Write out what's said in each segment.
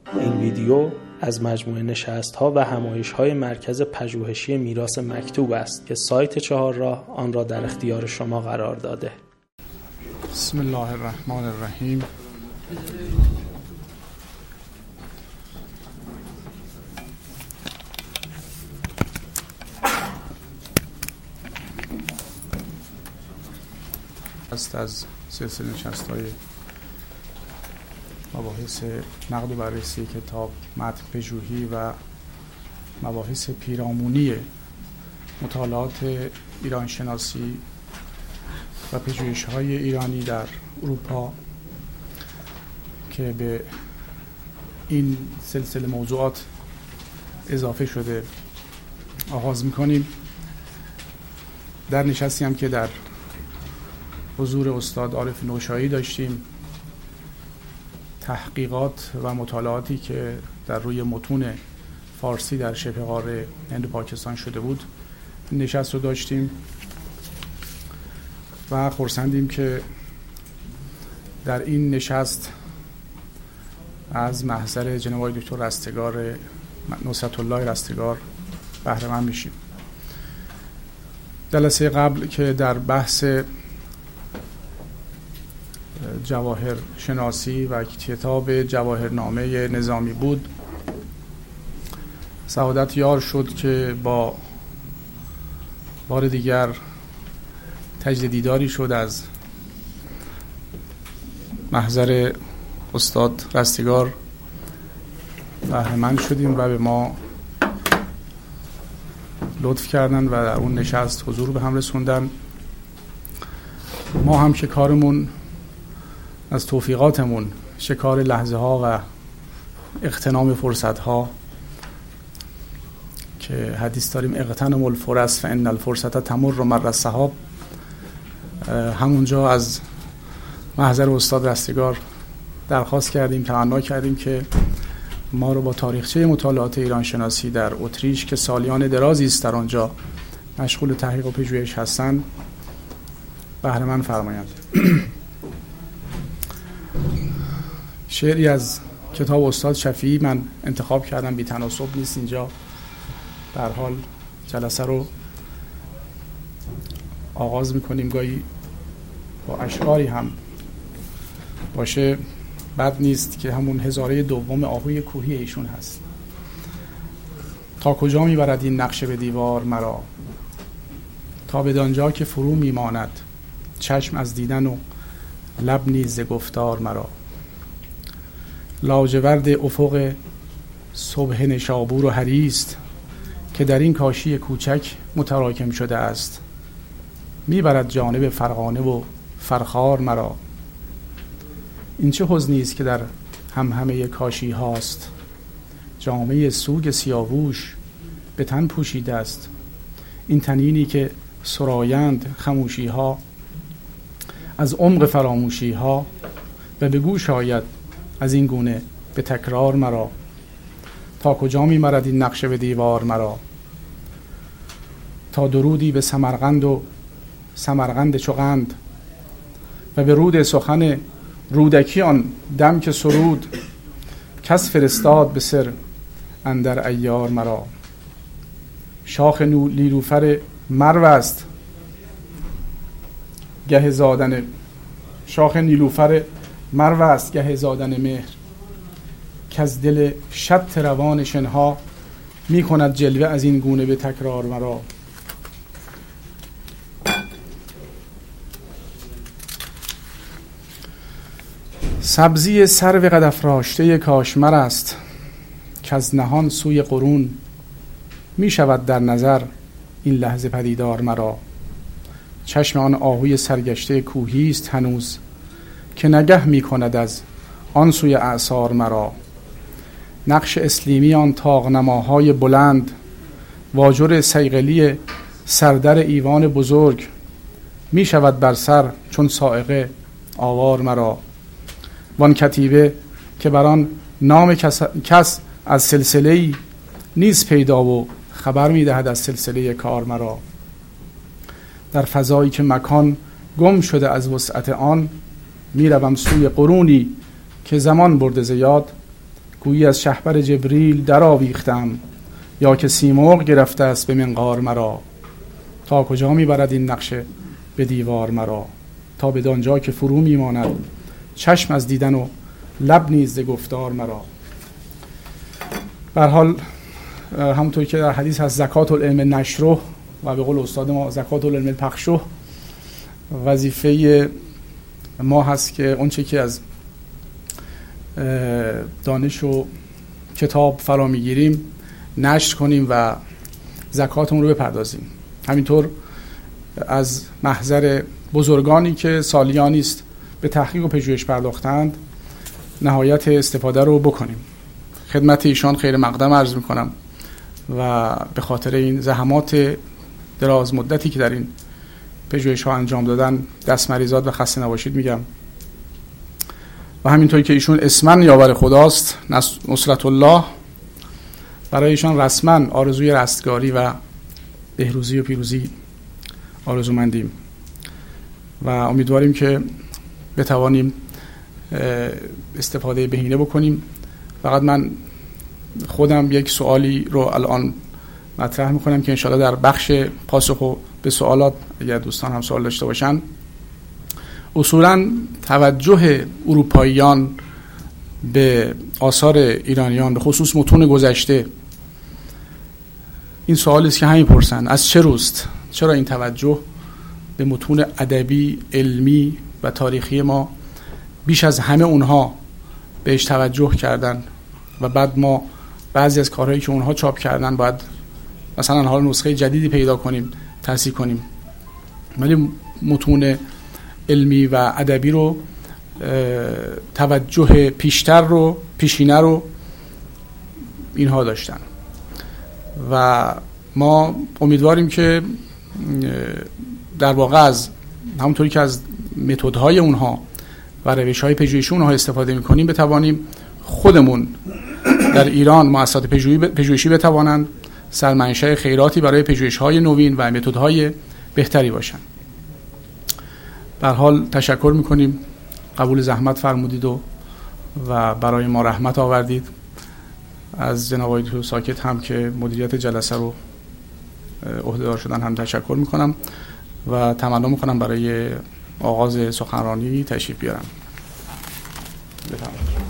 این ویدیو از مجموعه نشست‌ها و همایش‌های مرکز پژوهشی میراث مکتوب است که سایت چهارراه آن را در اختیار شما قرار داده. بسم الله الرحمن الرحیم. است از سلسله نشست‌های مباحث نقد و بررسی کتاب متن پژوهی و مباحث پیرامونی مطالعات ایران شناسی و پژوهش‌های ایرانی در اروپا که به این سلسله موضوعات اضافه شده آغاز می‌کنیم. در نشستی هم که در حضور استاد عارف نوشایی داشتیم، تحقیقات و مطالعاتی که در روی متون فارسی در شبه قاره هند و پاکستان شده بود نشست رو داشتیم و خرسندیم که در این نشست از محضر جناب آقای دکتر رستگار نصرت الله رستگار بهره مند میشیم. جلسه قبل که در بحث جواهر شناسی و کتاب جواهرنامه نظامی بود، سعادت یار شد که با بار دیگر تجدید دیداری شد از محضر استاد رستگار بهره مند شدیم و به ما لطف کردن و در اون نشست حضور به هم رسوندن. ما هم که کارمون از توفیقاتمون شکار لحظه ها و اغتنام فرصت ها که حدیث داریم اغتنم الفرص فان الفرصة تمر مر السحاب، همونجا از محضر استاد رستگار درخواست کردیم، تمنا کردیم که ما رو با تاریخچه مطالعات ایران شناسی در اتریش که سالیان درازی است در آنجا مشغول تحقیق و پژوهش هستند بهره مند فرمایند. شعری از کتاب استاد شفیعی من انتخاب کردم، بی تناسب نیست اینجا، در حال جلسه رو آغاز میکنیم، گاهی با اشعاری هم باشه بد نیست که همون هزاره دوم آهوی کوهی ایشون هست. تا کجا میبرد این نقشه به دیوار مرا، تا بدانجا که فرو میماند چشم از دیدن و لب نیز ز گفتار مرا. لاجورد افق صبح نشابور و هریست که در این کاشی کوچک متراکم شده است. میبرد جانب فرغانه و فرخار مرا. این چه حزنی است که در همهمه کاشی هاست. جامه سوگ سیاووش به تن پوشیده است. این تنینی که سرایند خموشی ها از عمق فراموشی ها و به گوش آید از این گونه به تکرار مرا. تا کجا می مرد این نقشه به دیوار مرا، تا درودی به سمرقند و سمرقند چوغند و به رود سخن رودکی آن دم که سرود کس فرستاد به سر اندر ایار مرا. شاخ نیلوفر مرو است گه زادن شاخ نیلوفر مرو است گه زادن مهر که از دل شط روان شنها می کند جلوه از این گونه به تکرار مرا. سبزی سرو قد افراشته کاشمر است که از نهان سوی قرون می شود در نظر این لحظه پدیدار مرا. چشم آن آهوی سرگشته کوهی است هنوز که نگه می کند از آن سوی اعصار مرا. نقش اسلیمی آن طاق‌نماهای بلند واجر صیقلی سردر ایوان بزرگ می شود بر سر چون صاعقه آوار مرا. وان کتیبه که بر آن نام کس از سلسله‌ای نیز پیدا و خبر می دهد از سلسله کار مرا. در فضایی که مکان گم شده از وسعت آن می روم سوی قرونی که زمان برده ز یاد گویی از شهپر جبریل در آویختم، یا که سیمرغ گرفته است به منقار مرا. تا کجا میبرد این نقشه به دیوار مرا، تا به دانجا که فرو میماند چشم از دیدن و لب نیز ز گفتار مرا. به هر حال همونطور که در حدیث هست زکات العلم نشره، و به قول استاد ما زکات العلم پخشه، وظیفه ما هست که اون چه که از دانش و کتاب فرا میگیریم نشر کنیم و زکاتمون رو بپردازیم. همینطور از محضر بزرگانی که سالیانی است به تحقیق و پژوهش پرداختند نهایت استفاده رو بکنیم. خدمت ایشان خیر مقدم عرض میکنم و به خاطر این زحمات دراز مدتی که در این پژوهش ها انجام دادن دست مریضات و خسته نباشید میگم. و همینطوری که ایشون اسمن یاور خداست نصرت الله، برای ایشان رسما آرزوی رستگاری و بهروزی و پیروزی آرزومندیم و امیدواریم که بتوانیم استفاده بهینه بکنیم. فقط من خودم یک سوالی رو الان مطرح میکنم که انشاءالله در بخش پاسخ به سوالات اگر دوستان هم سوال داشته باشن. اصولا توجه اروپاییان به آثار ایرانیان به خصوص متون گذشته، این سوالی است که همین پرسن از چه روست؟ چرا این توجه به متون ادبی، علمی و تاریخی ما بیش از همه اونها بهش توجه کردن و بعد ما بعضی از کارهایی که اونها چاپ کردن باید مثلا حال نسخه جدیدی پیدا کنیم، تصحیح کنیم، ولی متون علمی و ادبی رو توجه پیشتر رو پیشینه رو اینها داشتن و ما امیدواریم که در واقع از همونطوری که از متدهای اونها و روش‌های پژوهشی اونها استفاده می‌کنیم بتوانیم خودمون در ایران مؤسسات پژوهشی بتوانند سرمنشأ خیراتی برای پژوهش‌های نوین و متدهای بهتری باشند. به هر حال تشکر می‌کنیم، قبول زحمت فرمودید و برای ما رحمت آوردید. از جناب آقای دکتر ساکت هم که مدیریت جلسه رو عهده‌دار شدن هم تشکر می‌کنم و تمنا می‌کنم برای آغاز سخنرانی تشریف بیارم. بفرمایید.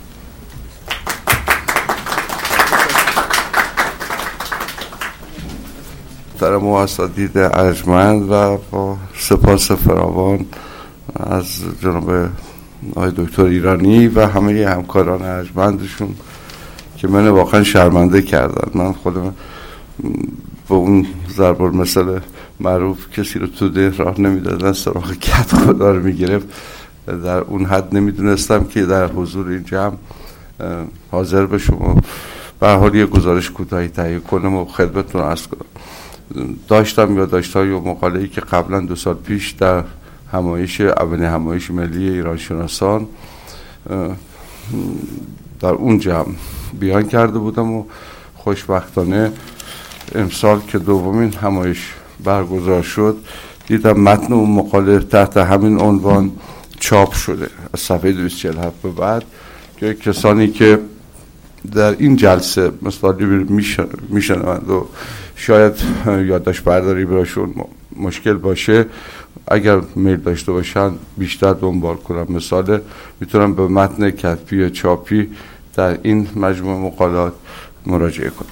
محترم و اساتید ارجمند و با سپاس فراوان از جناب آقای دکتر ایرانی و همه همکاران ارجمندشون که من واقعا شرمنده کردن. من خودم با اون ضرب المثل معروف کسی رو تو ده راه نمیدادن سراغ کت خدا رو میگرفت، در اون حد نمیدونستم که در حضور این جمع حاضر به شما به حال یه گزارش کوتاهی تهیه کنم و خدمتتون عرض کنم. داشتم یادداشت‌های و مقاله‌ای که قبلا 2 سال پیش در اولین همایش ملی ایران شناسان در اون جمع بیان کرده بودم و خوشبختانه امسال که دومین همایش برگزار شد دیدم متن اون مقاله تحت همین عنوان چاپ شده از صفحه 247 به بعد که کسانی که در این جلسه مثلا میشنوند و شاید یادداشت برداری براشون مشکل باشه اگر میل داشته باشن بیشتر دنبال کنم مثال میتونم به متن کتبی یا چاپی در این مجموعه مقالات مراجعه کنم.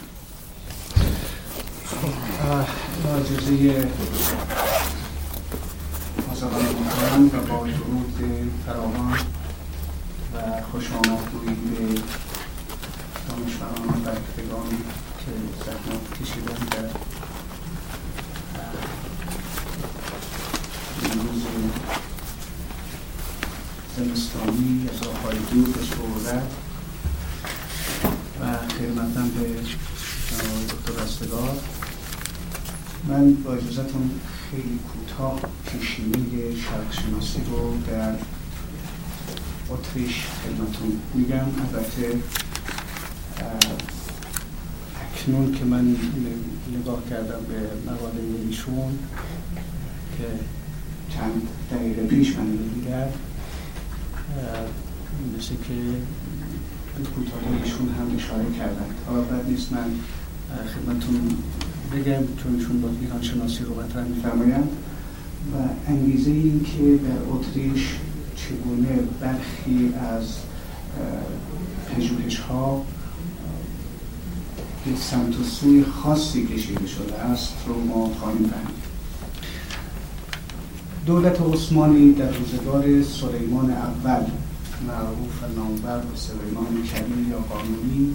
اجازه مصاحبه می‌کنم و با درود فراوان و خوش آمدید به دانشوران و برکتگانی که زحمت کشیدن در روز زمستانی از آقای دور به صورت و خدمتم به جناب دکتر رستگار. من با اجازهتون خیلی کوتاه پیشینه شرق‌شناسی رو در اتریش خدمتون میگم. البته اکنون که من نگاه کردم به مقاله ایشون که چند دقیقه پیش من دیدم مثل که به کوتاهی ایشون هم اشاره کردند. حالا بعد نیست من خدمتتون بگم چون ایشون با ایران شناسی رو مطرح می‌فرمایند و انگیزه این که در اتریش چگونه برخی از پژوهش‌ها به سمت و سوی خاصی کشیده شده است رو ما خواهیم فهمید. دولت عثمانی در روزگار سلیمان اول معروف نامور به سلیمان کبیر یا قانونی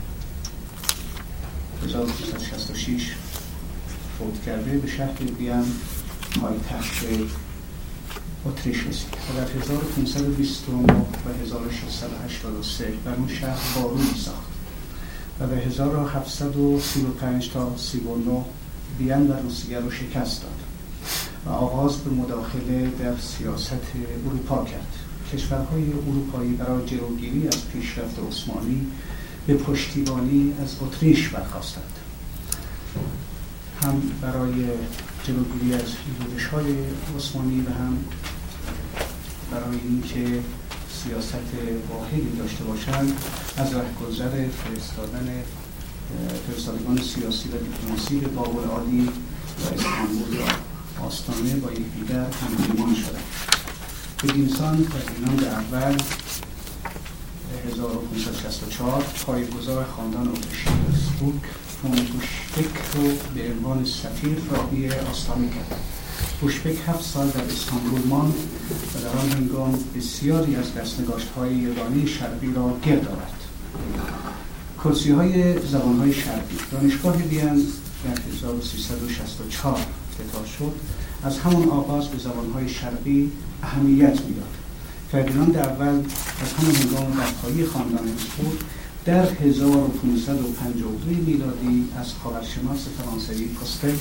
1366 فوت کرده به شهر وین پایتخت اتریش رسید و در 1529 و 1683 بر اون شهر بارونی ساخت و به 1735 تا 39 وین و روسیه رو شکست داد و آغاز به مداخله در سیاست اروپا کرد. کشورهای اروپایی برای جلوگیری از پیشرفت عثمانی به پشتیبانی از اتریش برخاستند، هم برای جلوگیری از یورش‌های عثمانی و هم برای اینکه سیاست واحدی داشته باشند از رهگذر فرستادگان سیاسی و دیپلماسی به بابل عالی و استانبول یا آستانه با یکدیگر همپیمان شدند. بدینسان فردیناند اول 1564 پایه‌گذار خاندان اتریشی هابسبورگ فون بوشبک رو به عنوان سفیر راهی آستانه کرد. بوشبک 7 سال در استانبول ماند و در آن هنگام بسیاری از دستنگاشت‌های یگانه شرقی را گرد آورد. کرسی‌های زبان‌های شرقی دانشگاه وین در 1364 افتتاح شد. از همان آغاز به زبان‌های شرقی اهمیت می‌داد. فردیناند اول از همان هنگام برپایی خاندان هابسبورگ در 1552 میلادی از خاورشناس فرانسوی کاستل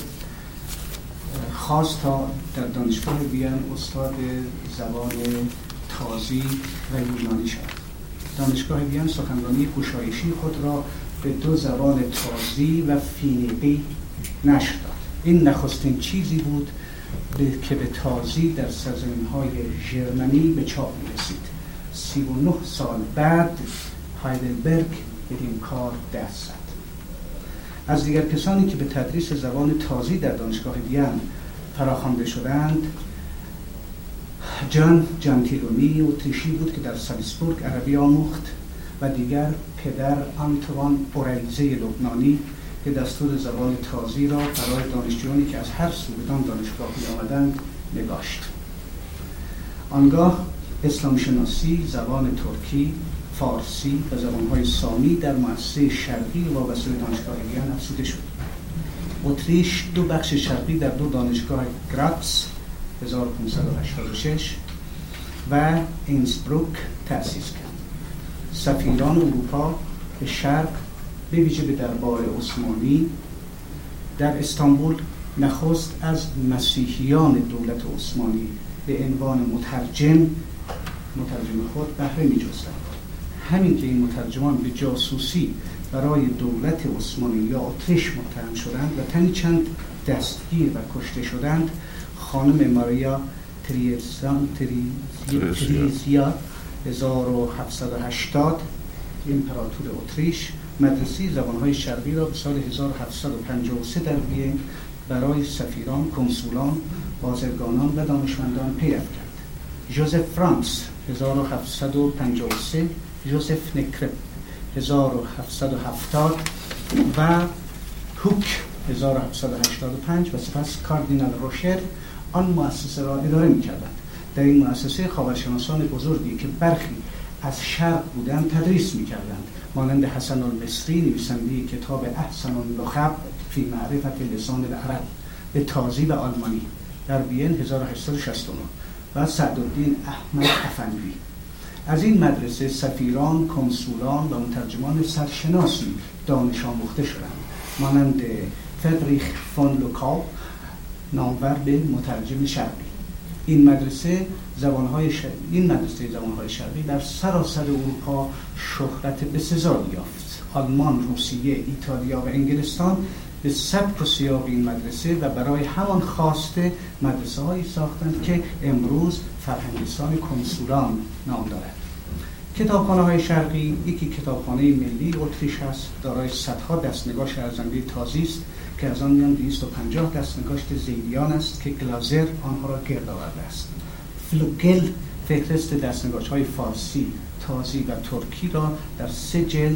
خواست تا در دانشگاه وین استاد زبان تازی و یونانی شد. دانشگاه وین سخنرانی گشایشی خود را به 2 زبان تازی و فینیقی نشر داد. این نخستین چیزی بود که به تازی در سرزمین‌های ژرمنی به چاپ می‌رسید. 39 سال بعد هایدلبرگ به این کار دست زد. از دیگر کسانی که به تدریس زبان تازی در دانشگاه وین فراخوانده شدند، جان جانتیلونی اتریشی بود که در سالیسبورگ عربی آموخت و دیگر پدر آنتوان اوریزه لبنانی که دستور زبان تازی را برای دانشجویانی که از هر سو بدان دانشگاه می‌آمدند نگاشت. آنگاه اسلام شناسی، زبان ترکی، فارسی و زبان‌های سامی در مؤسسه شرقی وابسته به دانشگاه وین افزوده شد. اتریش 2 بخش شرقی در 2 دانشگاه گراتس 1586 و اینسبروک تأسیس کرد. سفیران اروپا به شرق به ویژه به دربار عثمانی در استانبول نخست از مسیحیان دولت عثمانی به عنوان مترجم خود بهره می‌جستند. همین که این مترجمان به جاسوسی برای دولت عثمانی یا اتریش متهم شدند و تنی چند دستگیر و کشته شدند، خانم ماریا تریزیا 1780 امپراتور اتریش مدرسه زبان‌های شرقی را به سال 1753 در وین برای سفیران، کنسولان، بازرگانان و دانشمندان پیدا کرد. ژوزف فرانس 1753، ژوزف نکرپ 1770 و هوک 1785 و سپس کاردینال روشر آن مؤسسه را اداره می‌کردند. در این مؤسسه خاورشناسان بزرگی که برخی از شرق بودند تدریس می‌کردند، مانند حسن المصری نویسنده کتاب احسن اللغب فی معرفت لسان العرب به تازی و آلمانی در وین 1869 و سعدالدین احمد افندی. از این مدرسه سفیران، کنسولان و مترجمان سرشناسی دانش آموخته شدند، مانند فردریخ فون لوکاو نامور به مترجم شرقی. این مدرسه زبانهای شرقی در سراسر اروپا شهرت بسزایی یافت. آلمان، روسیه، ایتالیا و انگلستان به سبک و سیاق این مدرسه و برای همان خواسته مدرسه هایی ساختند که امروز فرهنگستان کنسولان نام دارد. کتابخانه‌های شرقی، یکی کتابخانه ملی اتریش هست، دارای صدها دستنگاش ارزنده تازی است که از آن میان 250 دستنگاشت زیدیان است که گلازر آنها را گرد آورده است. فلوگل فهرست دستنگاش‌های فارسی، تازی و ترکی را در 3 جلد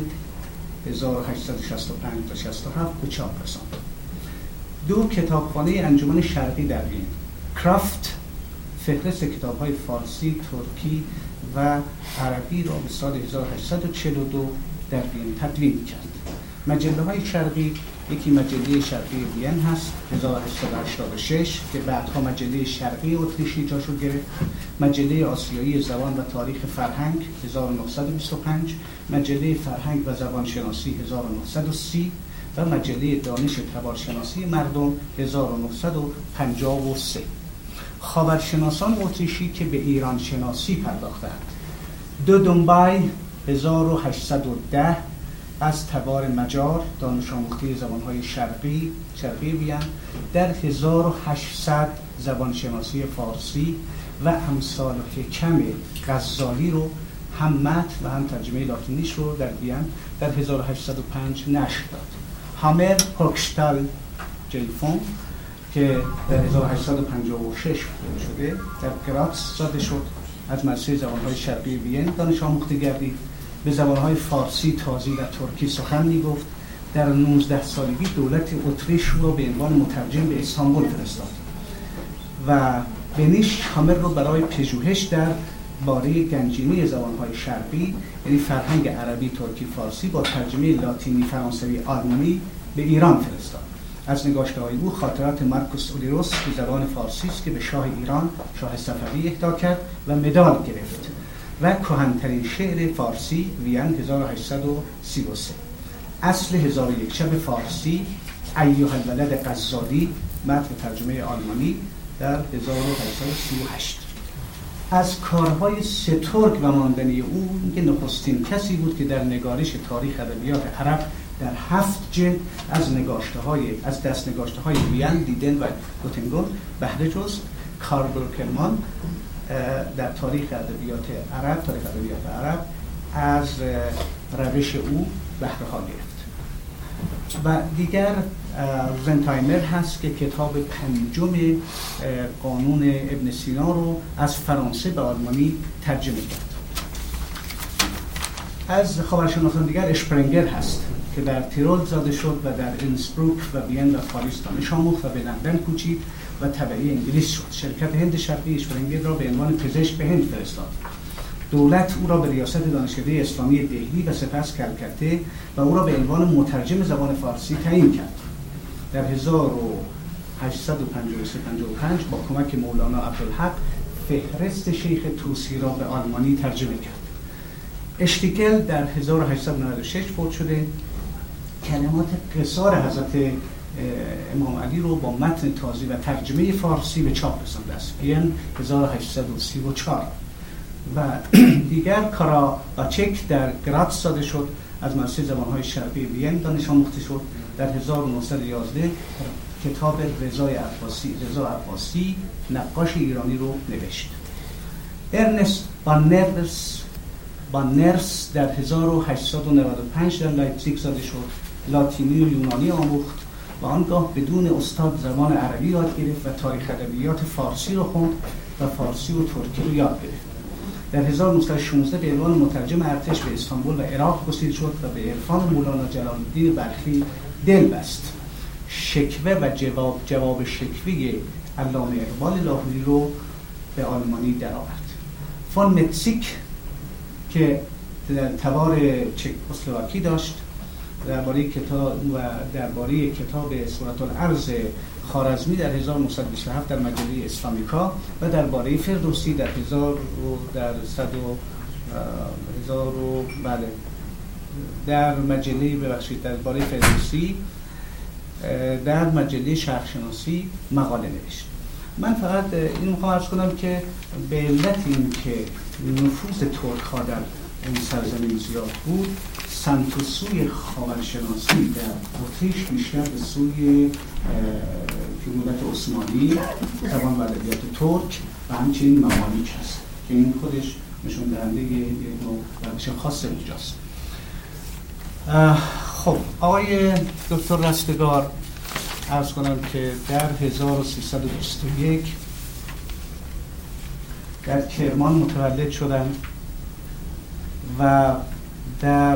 1865 تا 67 به چاپ رساند. 2 کتابخانه انجمن شرقی در وین، کرافت فهرست کتاب‌های فارسی، ترکی و عربی را به سال 1842 در وین تدوین کرد. مجله‌های شرقی، یکی مجله شرقی وین هست 1886 که بعدها مجله شرقی اتریشی جاشو گرفت، مجله آسیایی زبان و تاریخ فرهنگ 1925، مجله فرهنگ و زبانشناسی 1930 و مجله دانش تبارشناسی مردم 1953. خاورشناسان اتریشی که به ایران شناسی پرداختند: دو دنبای 1810 از تبار مجار، دانش آموخته زبانهای شرقی وین، در 1800 زبانشناسی فارسی و امثال حکم غزالی رو هم متن و هم ترجمه لاتینیش رو در وین در 1805 نشر داد. هامر هوکشتال جیفون که در 1856 شده در گراتس زاده شد، از مدرسه زبانهای شرقی وین دانش آموخته گردید، به زبانهای فارسی، تازی و ترکی سخن میگفت. در 19 سالگی دولت اتریش رو به عنوان مترجم به استانبول فرستاد و بنیش هامر رو برای پژوهش در باره گنجینه زبانهای شرقی، یعنی فرهنگ عربی، ترکی، فارسی با ترجمه لاتینی، فرانسوی، آلمانی به ایران فرستاد. از نگاشته‌های او خاطرات مارکوس اولیروس به زبان فارسی است که به شاه ایران، شاه صفوی اهدا کرد و مدال گرفت، و کهن‌ترین شعر فارسی وین 1833. اصل 1001 شب فارسی ایها الولد غزالی، متن ترجمه آلمانی در 1838. از کارهای سترگ و ماندنی او که نخستین کسی بود که در نگارش تاریخ ادبیات عرب در 7 جلد از دستنگاشته‌های وین، دیدن و گوتنگون بهره جست. کارل برکرمان در تاریخ ادبیات عرب از روش او بهره ها گرفت. و دیگر زنتایمر هست که کتاب 5 قانون ابن سینا رو از فرانسه به آلمانی ترجمه کرد. از خاورشناسان دیگر اشپرنگر هست که در تیرول زاده شد و در اینسبروک و وین و پاریس دانش آموخت و به لندن کوچید و تبعی انگلیس شد. شرکت هند شرقی اشپرنگر را به عنوان پزشک به هند فرستاد. دولت او را به ریاست دانشکده اسلامی دهلی و سپس کلکته و او را به عنوان مترجم زبان فارسی تعیین کرد. در 1853-55 با کمک مولانا عبدالحق فهرست شیخ توسی را به آلمانی ترجمه کرد. اشتیگل در 1896 فوت شده. کلمات قصار حضرت امام علی رو با متن تازی و ترجمه فارسی به چاپ رسانده است. وین 1834. و دیگر کاراچک در گراتس زاده شد، از مدرسه زبانهای شرقی وین دانش آموخته شد. در 1911 کتاب رضا عباسی نقاش ایرانی رو نوشت. ارنست بانرس در 1895 در لایپزیگ زاده شد. لاتینی و یونانی آموخت و آنگاه بدون استاد زبان عربی یاد گرفت و تاریخ ادبیات فارسی رو خوند و فارسی و ترکی رو یاد گرفت. در 1916 به عنوان مترجم ارتش به استانبول و عراق گسیل شد و به عرفان مولانا جلال الدین بلخی دل بست. شکوه و جواب شکوه علامه اقبال لاهوری رو به آلمانی درآورد. فون متسیک که تبار چکسلواکی داشت، درباره کتاب صورت الارض خوارزمی در 1927 در مجله اسلامیکا و درباره فردوسی درباره فردوسی در مجله شرقشناسی مقاله نوشت. من فقط این میخوام عرض کنم که به علت این که نفوذ ترک‌ها در این سرزمین زیاد بود، سمت و سوی خاورشناسی در اتریش بیشتر به سوی دولت عثمانی، زبان و ادبیات ترک و همچنین ممالیک هست که این خودش نشون دهنده یک نوع روش خاص اونجاست. خب آقای دکتر رستگار عرض کنم که در 1321 در کرمان متولد شدند و در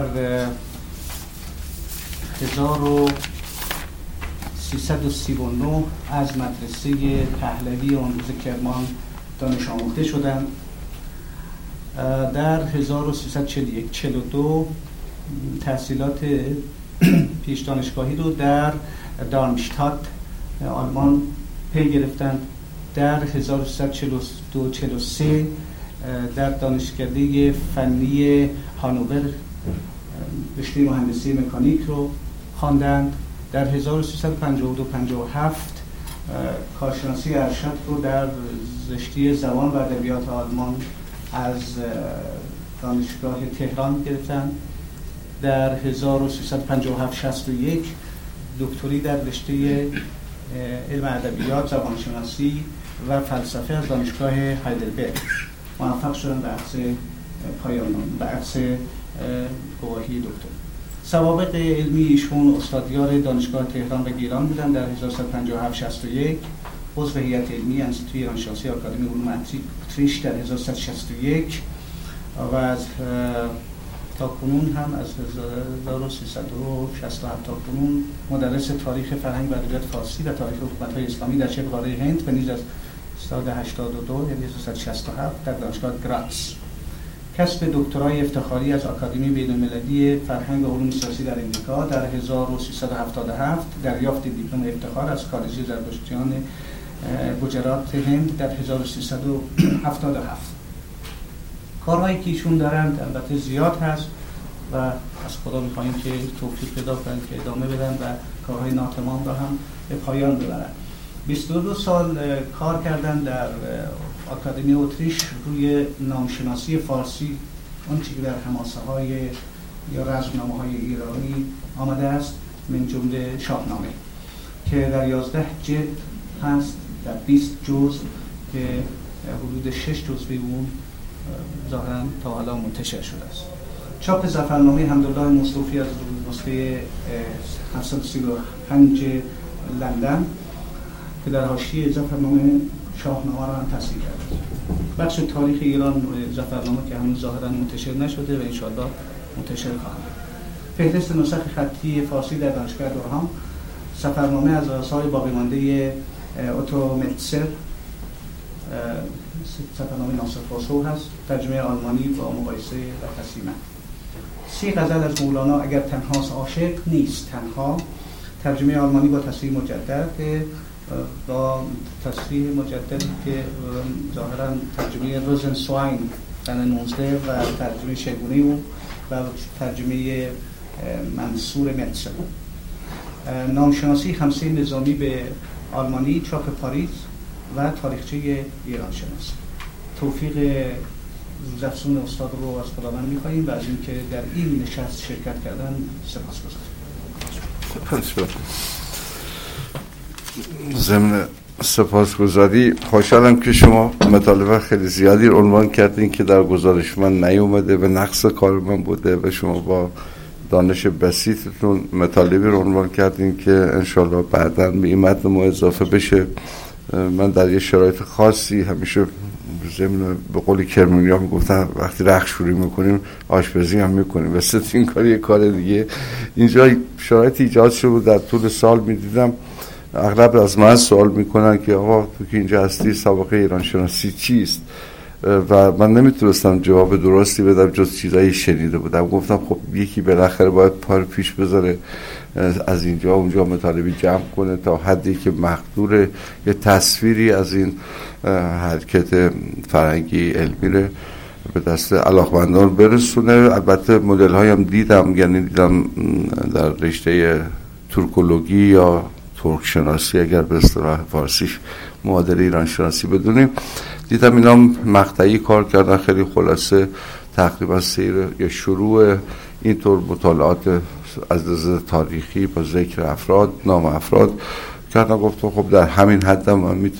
1339 از مدرسه پهلوی آن روز کرمان دانش آموخته شدند. در 1342 تحصیلات پیش دانشگاهی رو در دارمشتات آلمان پی گرفتند. در 1342-43 در دانشکده فنی هانوور رشته مهندسی مکانیک رو خواندند. در 1352-57 کارشناسی ارشد رو در رشته زبان و ادبیات آلمان از دانشگاه تهران گرفتند. در 1357-61 دکتری در رشته علم ادبیات، زبانشناسی و فلسفه از دانشگاه هایدلبرگ موفق شدن به اخذ پایان نامه، به اخذ گواهی دکتر. سوابق علمی ایشون استادیار دانشگاه تهران و گیلان بودن. در 1357-61 عضو هیئت علمی انستیتوی ایرانشناسی آکادمی علوم اتریش در 1361 و از تا کنون هم از 1367 تا کنون مدرس تاریخ فرهنگ و ادبیات فارسی و تاریخ حکومت‌های اسلامی در شبه قاره هند و نیز از سال 82 یعنی 1967 در دانشگاه گراتس. کسب دکترای افتخاری از آکادمی بین‌المللی فرهنگ و علوم سیاسی در امریکا در 1377. دریافت دیپلم افتخار از کالج زرتشتیان گجرات هند در 1377. کارهایی که ایشون دارند البته زیاد هست و از خدا می‌خواهیم که توفیق پیدا کنند که ادامه بدن و کارهای ناتمام را هم به پایان ببرند. 22 سال کار کردن در آکادمی اتریش روی نامشناسی فارسی، اون چیزی که در حماسه‌های یا رزمنامه‌های ایرانی آمده است، من جمله شاهنامه که در 11 جلد هست، در 20 جزء که حدود 6 جزء اون ظاهراً تا حالا منتشر شده است. چاپ ظفرنامه حمدالله مصطفی از نسخه 735 لندن که در حاشیه ظفرنامه شاهنامه را هم تصحیح کرده. بخش تاریخ ایران ظفرنامه که هنوز ظاهراً منتشر نشده و انشاءالله منتشر خواهد شد. فهرست نسخ خطی فارسی در دانشگاه دورهام، ظفرنامه از آثار باقی مانده اوتو ملتسر، ظفرنامه ناصر خسرو هست، ترجمه آلمانی با مقایسه و تصحیح. 30 غزل از مولانا اگر تنهاست عاشق نیست تنها، ترجمه آلمانی با تصحیح مجدد با تصحیح مجددی که ظاهراً ترجمه روزنسواین سنه 19 و ترجمه شیگونه اون و ترجمه منصور ملتسر. نامشناسی خمسه نظامی به آلمانی، چاپ پاریس و تاریخچه ایران شناسی. توفیق روزافزون استاد رو از خداوند می‌خواهیم و از اینکه در این نشست شرکت کردن سپاسگزاریم. ضمن سپاسگزاری خوشحالم که شما مطالبه خیلی زیادی عنوان کردین که در گزارش من نیومده و نقص کار من بوده و شما با دانش بسیطتون مطالبی رو عنوان کردین که انشالله بعداً به این متن ما اضافه بشه. من در یه شرایط خاصی همیشه ضمن به قول کرمانی ها میگفتن وقتی رخت شوری میکنیم آشپزی هم میکنیم و این کار یه کار دیگه. اینجا شرایط ایجاد شده در طول سال میدیدم اغلب از من سوال میکنن که آقا تو که اینجا هستی سابقه ایران شناسی چیست و من نمیتونستم جواب درستی بدم جز چیزایی شنیده بودم. گفتم خب یکی بالاخره باید پا پیش بذاره از اینجا اونجا مطالبی جمع کنه تا حدی که مقدور یه تصویری از این حرکت فرهنگی علمی رو به دست علاقمندان برسونه. البته مدل هایم دیدم، یعنی دیدم در رشته ترکولوژی یا ترک شناسی اگر به اصطلاح فارسیش معادل ایران شناسی بدونیم، دیدم اینا مقطعی کار کردن. خیلی خلاصه تقریبا سیر یا شروع اینطور مطالعات از نظر تاریخی با ذکر افراد، نام افراد کردن. گفتم خب در همین حد من میتونم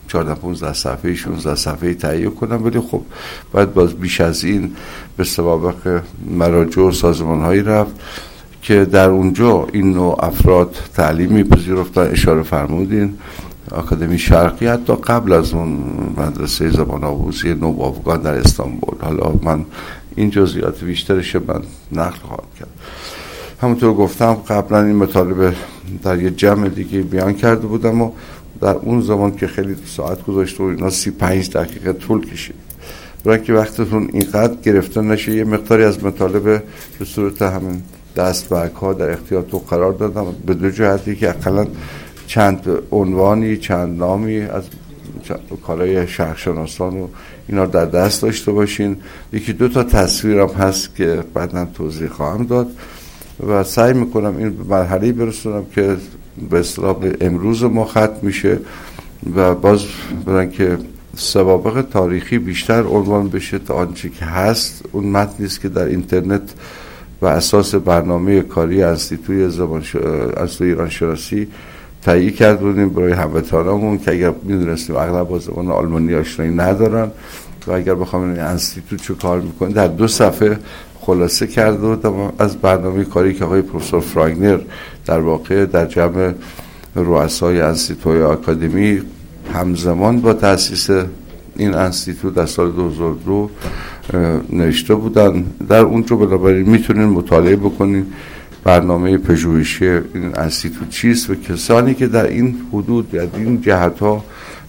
14-15 صفحه 16 صفحه تهیه کنم، ولی خب باید باز بیش از این به سوابق مراجع و سازمان‌هایی رفت که در اونجا این نوع افراد تعلیم می‌پذیرفتن. اشاره فرمودین آکادمی شرقی حتی قبل از اون مدرسه زبان آموزی نوباوگان در استانبول. حالا من این جزئیات بیشترش من نقل خواهم کرد. همونطور گفتم قبلا این مطالب در یه جمع دیگه بیان کرده بودم و در اون زمان که خیلی ساعت گذاشته و اینا 35 دقیقه طول کشید. برای که وقتتون اینقدر گرفته نشه یه مقداری از مطالب به صورت همین دستبرگ ها در اختیارتون قرار دادم به دو جهتی که اقلا چند عنوانی چند نامی از کارهای شهرشناسان و اینا در دست داشته باشین. یکی دو تا تصویرم هست که بعداً توضیح خواهم داد و سعی میکنم این مرحله برسونم که به اصطلاح امروز ما ختم میشه و باز برای که سوابق تاریخی بیشتر عنوان بشه تا آنچه که هست. اون متنی است که در اینترنت و اساس برنامه کاری انستیتوی ایران شناسی تهیه کرده بودیم برای هموطنانمون که اگر میدونستیم اغلب با زبان آلمانی آشنایی ندارن و اگر بخوام این انستیتو چه کار میکنه در 2 صفحه خلاصه کرده بودم از برنامه کاری که آقای پروفسور فراگنر در واقع در جمع رؤسای انستیتوی آکادمی همزمان با تأسیس این انستیتو در سال 2002 نوشته بودن. در اونجا بنابراین میتونین مطالعه بکنین برنامه پژوهشی این انستیتو چیست و کسانی که در این حدود یا این جهت ها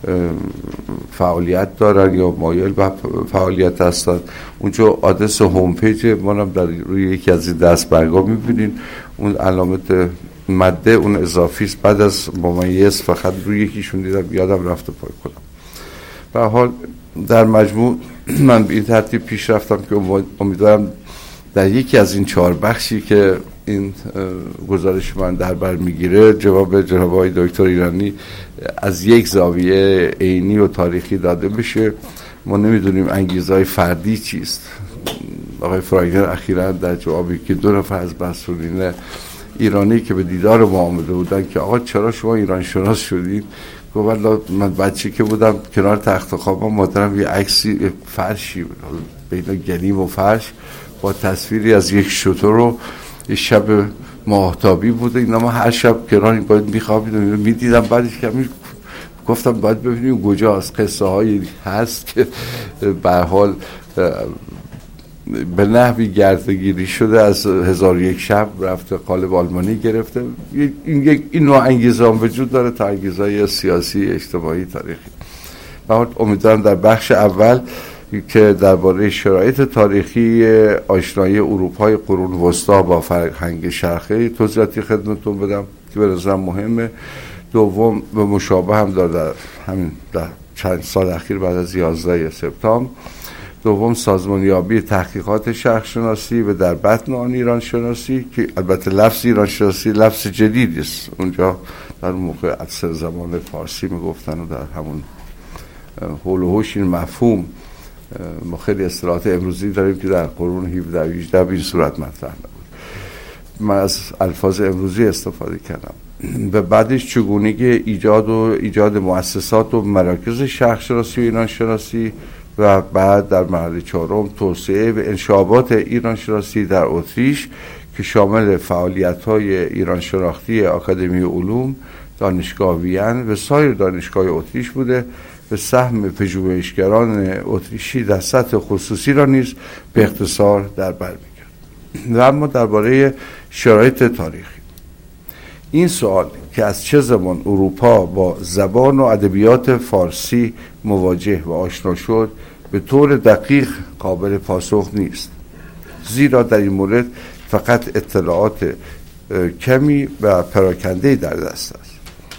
فعالیت دارن یا مایل به فعالیت هستن. اونجا آدرس هوم پیج ما هم در روی یکی از این دستبرگا میبینین. اون علامت مده اون اضافی است، بعد از ممیز فقط روی یکیشون دیدم یادم رفته پای کنم. به هر حال در مجموع من به این ترتیب پیش رفتم که امیدوارم در یکی از این 4 بخشی که این گزارش من در بر میگیره جواب جناب آقای دکتر ایرانی از یک زاویه عینی و تاریخی داده بشه. ما نمیدونیم انگیزهای فردی چیست. آقای فراگنر اخیراً در جوابی که 2 نفر از مسئولین ایرانی که به دیدار ما آمده بودن که آقا چرا شما ایران شناس شدید، گفت والله من بچه که بودم کنار تخت خوابم مادرم یه عکسی فرشی بین گلیم و فرش با تصویری از یک شتر رو یه شب ماهتابی بوده، اینا ما هر شب کنار باید میخوابیدم میدیدم. بعدش کمی گفتم باید ببینیم کجاست. قصه هایی هست که به هر حال به نحوی گردگیری شده از 1001 شب رفته قالب آلمانی گرفته. این نوع انگیزه هم وجود داره تا انگیزه سیاسی اجتماعی تاریخی. و امیدوارم در بخش اول که درباره شرایط تاریخی آشنایی اروپای قرون وسطا با فرهنگ شرقی توضیحاتی خدمتتون بدم که به نظرم مهمه. دوم به مشابه هم داره در همین در چند سال اخیر بعد از 11 سپتامبر. دوم سازمانیابی تحقیقات شرقشناسی و در بطن آن ایران شناسی که البته لفظ ایران شناسی لفظ جدیدی است. اونجا در موقع عصر زمان فارسی میگفتن و در همون حول و حوش این مفهوم ما خیلی اصطلاحات امروزی داریم که در قرون 17 و 18 به این صورت مطرح نبود. من از الفاظ امروزی استفاده کردم. و بعدش چگونگی ایجاد مؤسسات و مراکز شرقشناسی و ایران شناسی و بعد در مرحله 4 توسعه و انشابات ایران شناسی در اتریش که شامل فعالیت‌های ایران شناختی آکادمی علوم، دانشگاه وین و سایر دانشگاه اتریش بوده و سهم پژوهشگران اتریشی در سطح خصوصی را نیز به اختصار در بر می‌گیرد. و اما درباره شرایط تاریخی این سوال که از چه زمان اروپا با زبان و ادبیات فارسی مواجه و آشنا شد به طور دقیق قابل پاسخ نیست، زیرا در این مورد فقط اطلاعات کمی و پراکنده‌ای در دست است.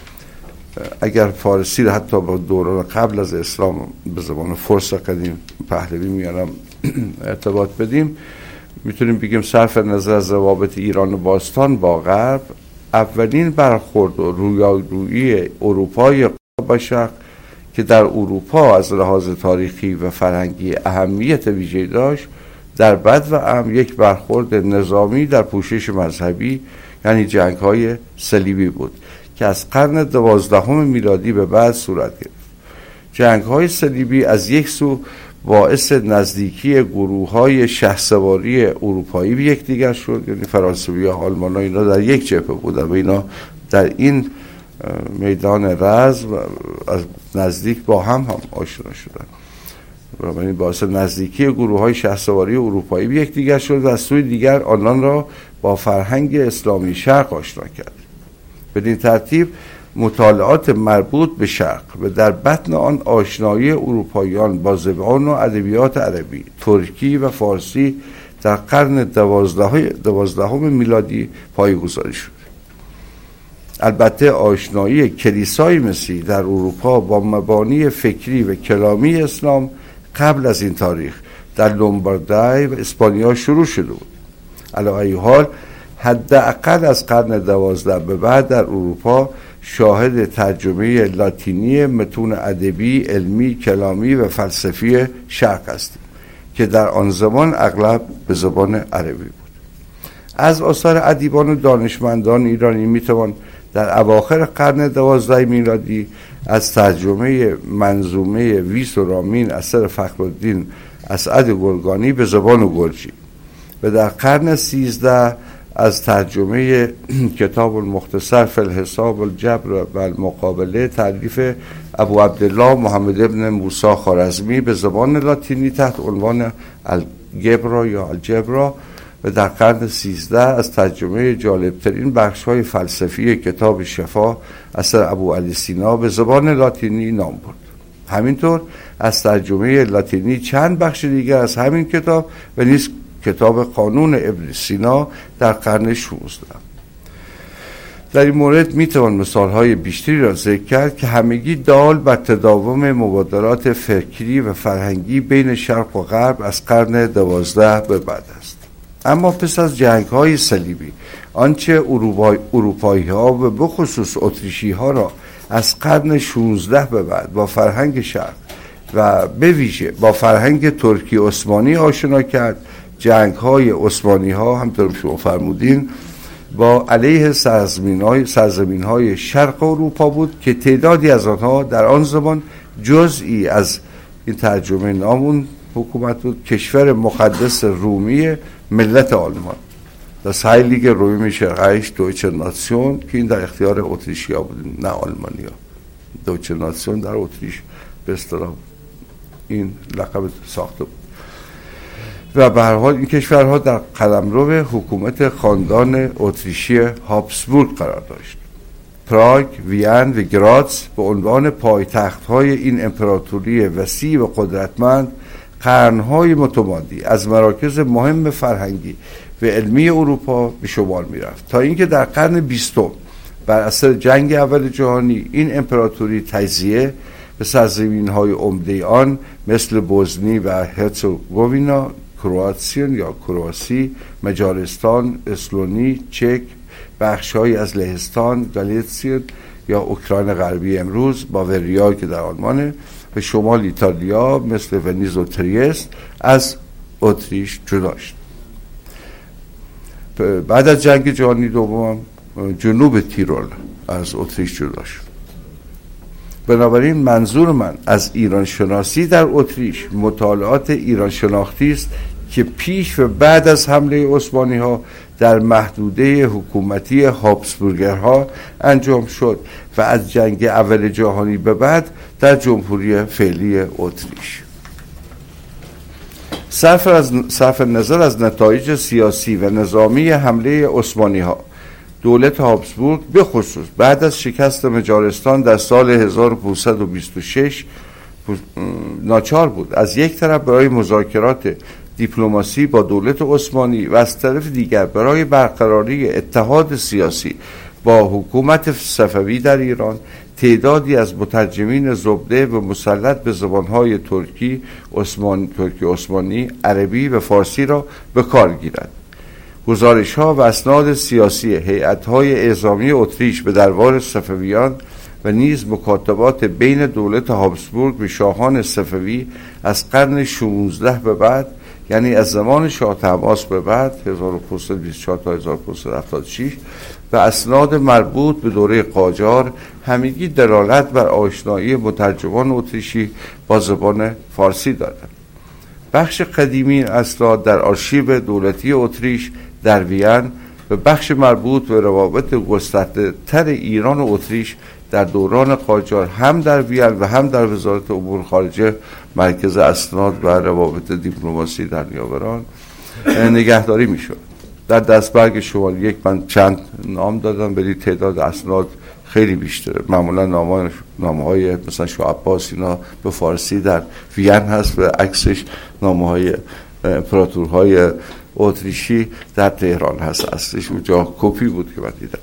اگر فارسی را حتی با دوران قبل از اسلام به زبان فرس قدیم پهلوی میارم ارتباط بدیم، میتونیم بگیم صرف نظر از روابط ایران و باستان با غرب، اولین برخورد و رویارویی اروپای با شرق که در اروپا از لحاظ تاریخی و فرهنگی اهمیت ویژه‌ای داشت، در بد و عام یک برخورد نظامی در پوشش مذهبی یعنی جنگ‌های صلیبی بود که از قرن 12 میلادی به بعد صورت گرفت. جنگ‌های صلیبی از یک سو باعث نزدیکی گروه‌های شهسواری اروپایی به یکدیگر شد، یعنی فرانسوی‌ها، آلمان‌ها اینا در یک جبهه بودن و اینا در این میدان رزم از نزدیک با هم آشنا شدن و یعنی باعث نزدیکی گروه‌های شهسواری اروپایی به یکدیگر شد و از سوی دیگر آنان را با فرهنگ اسلامی شرق آشنا کرد. بدین ترتیب مطالعات مربوط به شرق و در بطن آن آشنایی اروپاییان با زبان و ادبیات عربی، ترکی و فارسی در قرن 12 میلادی پایه‌گذاری شد. البته آشنایی کلیسای مسیح در اروپا با مبانی فکری و کلامی اسلام قبل از این تاریخ در لومباردی و اسپانیا شروع شده بود. علی ای حال حداقل از قرن 12 به بعد در اروپا شاهد ترجمه لاتینی متون ادبی، علمی، کلامی و فلسفی شرق هستیم که در آن زمان اغلب به زبان عربی بود. از آثار ادیبان و دانشمندان ایرانی میتوان در اواخر قرن 12 میلادی از ترجمه منظومه ویس و رامین اثر فخرالدین اسعد گرگانی به زبان گرجی و در قرن 13 از ترجمه کتاب المختصر فی الحساب الجبر و المقابله تالیف ابو عبدالله محمد ابن موسی خوارزمی به زبان لاتینی تحت عنوان الجبرا یا الجبرا و در قرن 13 از ترجمه جالبترین بخش‌های فلسفی کتاب شفا اثر ابو علی سینا به زبان لاتینی نام برد. همینطور از ترجمه لاتینی چند بخش دیگر از همین کتاب و نیز کتاب قانون ابن سینا در قرن 16. در این مورد میتوان مثالهای بیشتری را ذکر کرد که همگی دال بر تداوم مبادلات فکری و فرهنگی بین شرق و غرب از قرن 12 به بعد است. اما پس از جنگ‌های صلیبی آنچه اروپایی‌ها و بخصوص اتریشی‌ها را از قرن 16 به بعد با فرهنگ شرق و به ویژه با فرهنگ ترکی عثمانی آشنا کرد، جنگ‌های عثمانی‌ها همطور که شما فرمودین با علیه سرزمین‌های شرق اروپا بود که تعدادی از آنها در آن زمان جزئی از این ترجمه نامون حکومت بود، کشور مقدس رومی ملت آلمان. Das Heilige Römische Reich Deutsche Nation که این در اختیار اتریشی‌ها بود، نه آلمانی‌ها. Deutsche Nation در اتریش به اصطلاح این لقب ساخته بود و به هر حال این کشورها در قلمرو حکومت خاندان اتریشی هابسبورگ قرار داشت. پراگ، وین و گراتس به عنوان پایتخت‌های این امپراتوری وسیع و قدرتمند قرن‌های متمادی از مراکز مهم فرهنگی و علمی اروپا به شمار می‌رفت تا اینکه در قرن 20 بر اثر جنگ اول جهانی این امپراتوری تجزیه به سرزمین‌های عمده آن مثل بوزنی و هرزگووینا، کرواتسیون یا کرواسی، مجارستان، اسلونی، چک، بخش‌هایی از لهستان، گالیتسیون یا اوکراین غربی امروز، باوریا که در آلمانه، به شمال ایتالیا مثل ونیز و تریست از اتریش جدا شد. بعد از جنگ جهانی دوم جنوب تیرول از اتریش جدا شد. بنابراین منظور من از ایران شناسی در اتریش مطالعات ایران شناختی است که پیش و بعد از حمله عثمانی ها در محدوده حکومتی هابسبورگرها انجام شد و از جنگ اول جهانی به در جمهوری فعلی اتریش. صرف نظر از نتایج سیاسی و نظامی حمله عثمانی ها، دولت هابسبورگ به خصوص بعد از شکست مجارستان در سال 1526 ناچار بود از یک طرف برای مذاکرات دیپلماسی با دولت عثمانی و از طرف دیگر برای برقراری اتحاد سیاسی با حکومت صفوی در ایران تعدادی از مترجمین زبده و مسلط به زبانهای ترکی عثمانی، عربی و فارسی را به کار گیرد. گزارش‌ها و اسناد سیاسی هیئت‌های اعزامی اتریش به دربار صفویان و نیز مکاتبات بین دولت هابسبورگ و شاهان صفوی از قرن 16 به بعد یعنی از زمان شاه طهماسب به بعد 1524 تا 1576 و اسناد مربوط به دوره قاجار همگی دلالت بر آشنایی مترجمان اتریشی با زبان فارسی دارد. بخش قدیمی این اسناد در آرشیو دولتی اتریش در وین و بخش مربوط به روابط گسترده‌تر ایران و اتریش در دوران قاجار هم در وین و هم در وزارت امور خارجه مرکز اسناد و روابط دیپلماسی در نیاوران نگهداری میشد. در دستبرگ شمال یک من چند نام دادم، ولی تعداد اسناد خیلی بیشتره. معمولا نامه‌های مثلا شاه عباس اینا به فارسی در وین هست و عکسش نامه‌های امپراتورهای اتریشی در تهران هست. اصلش اونجا کپی بود که من دیدم.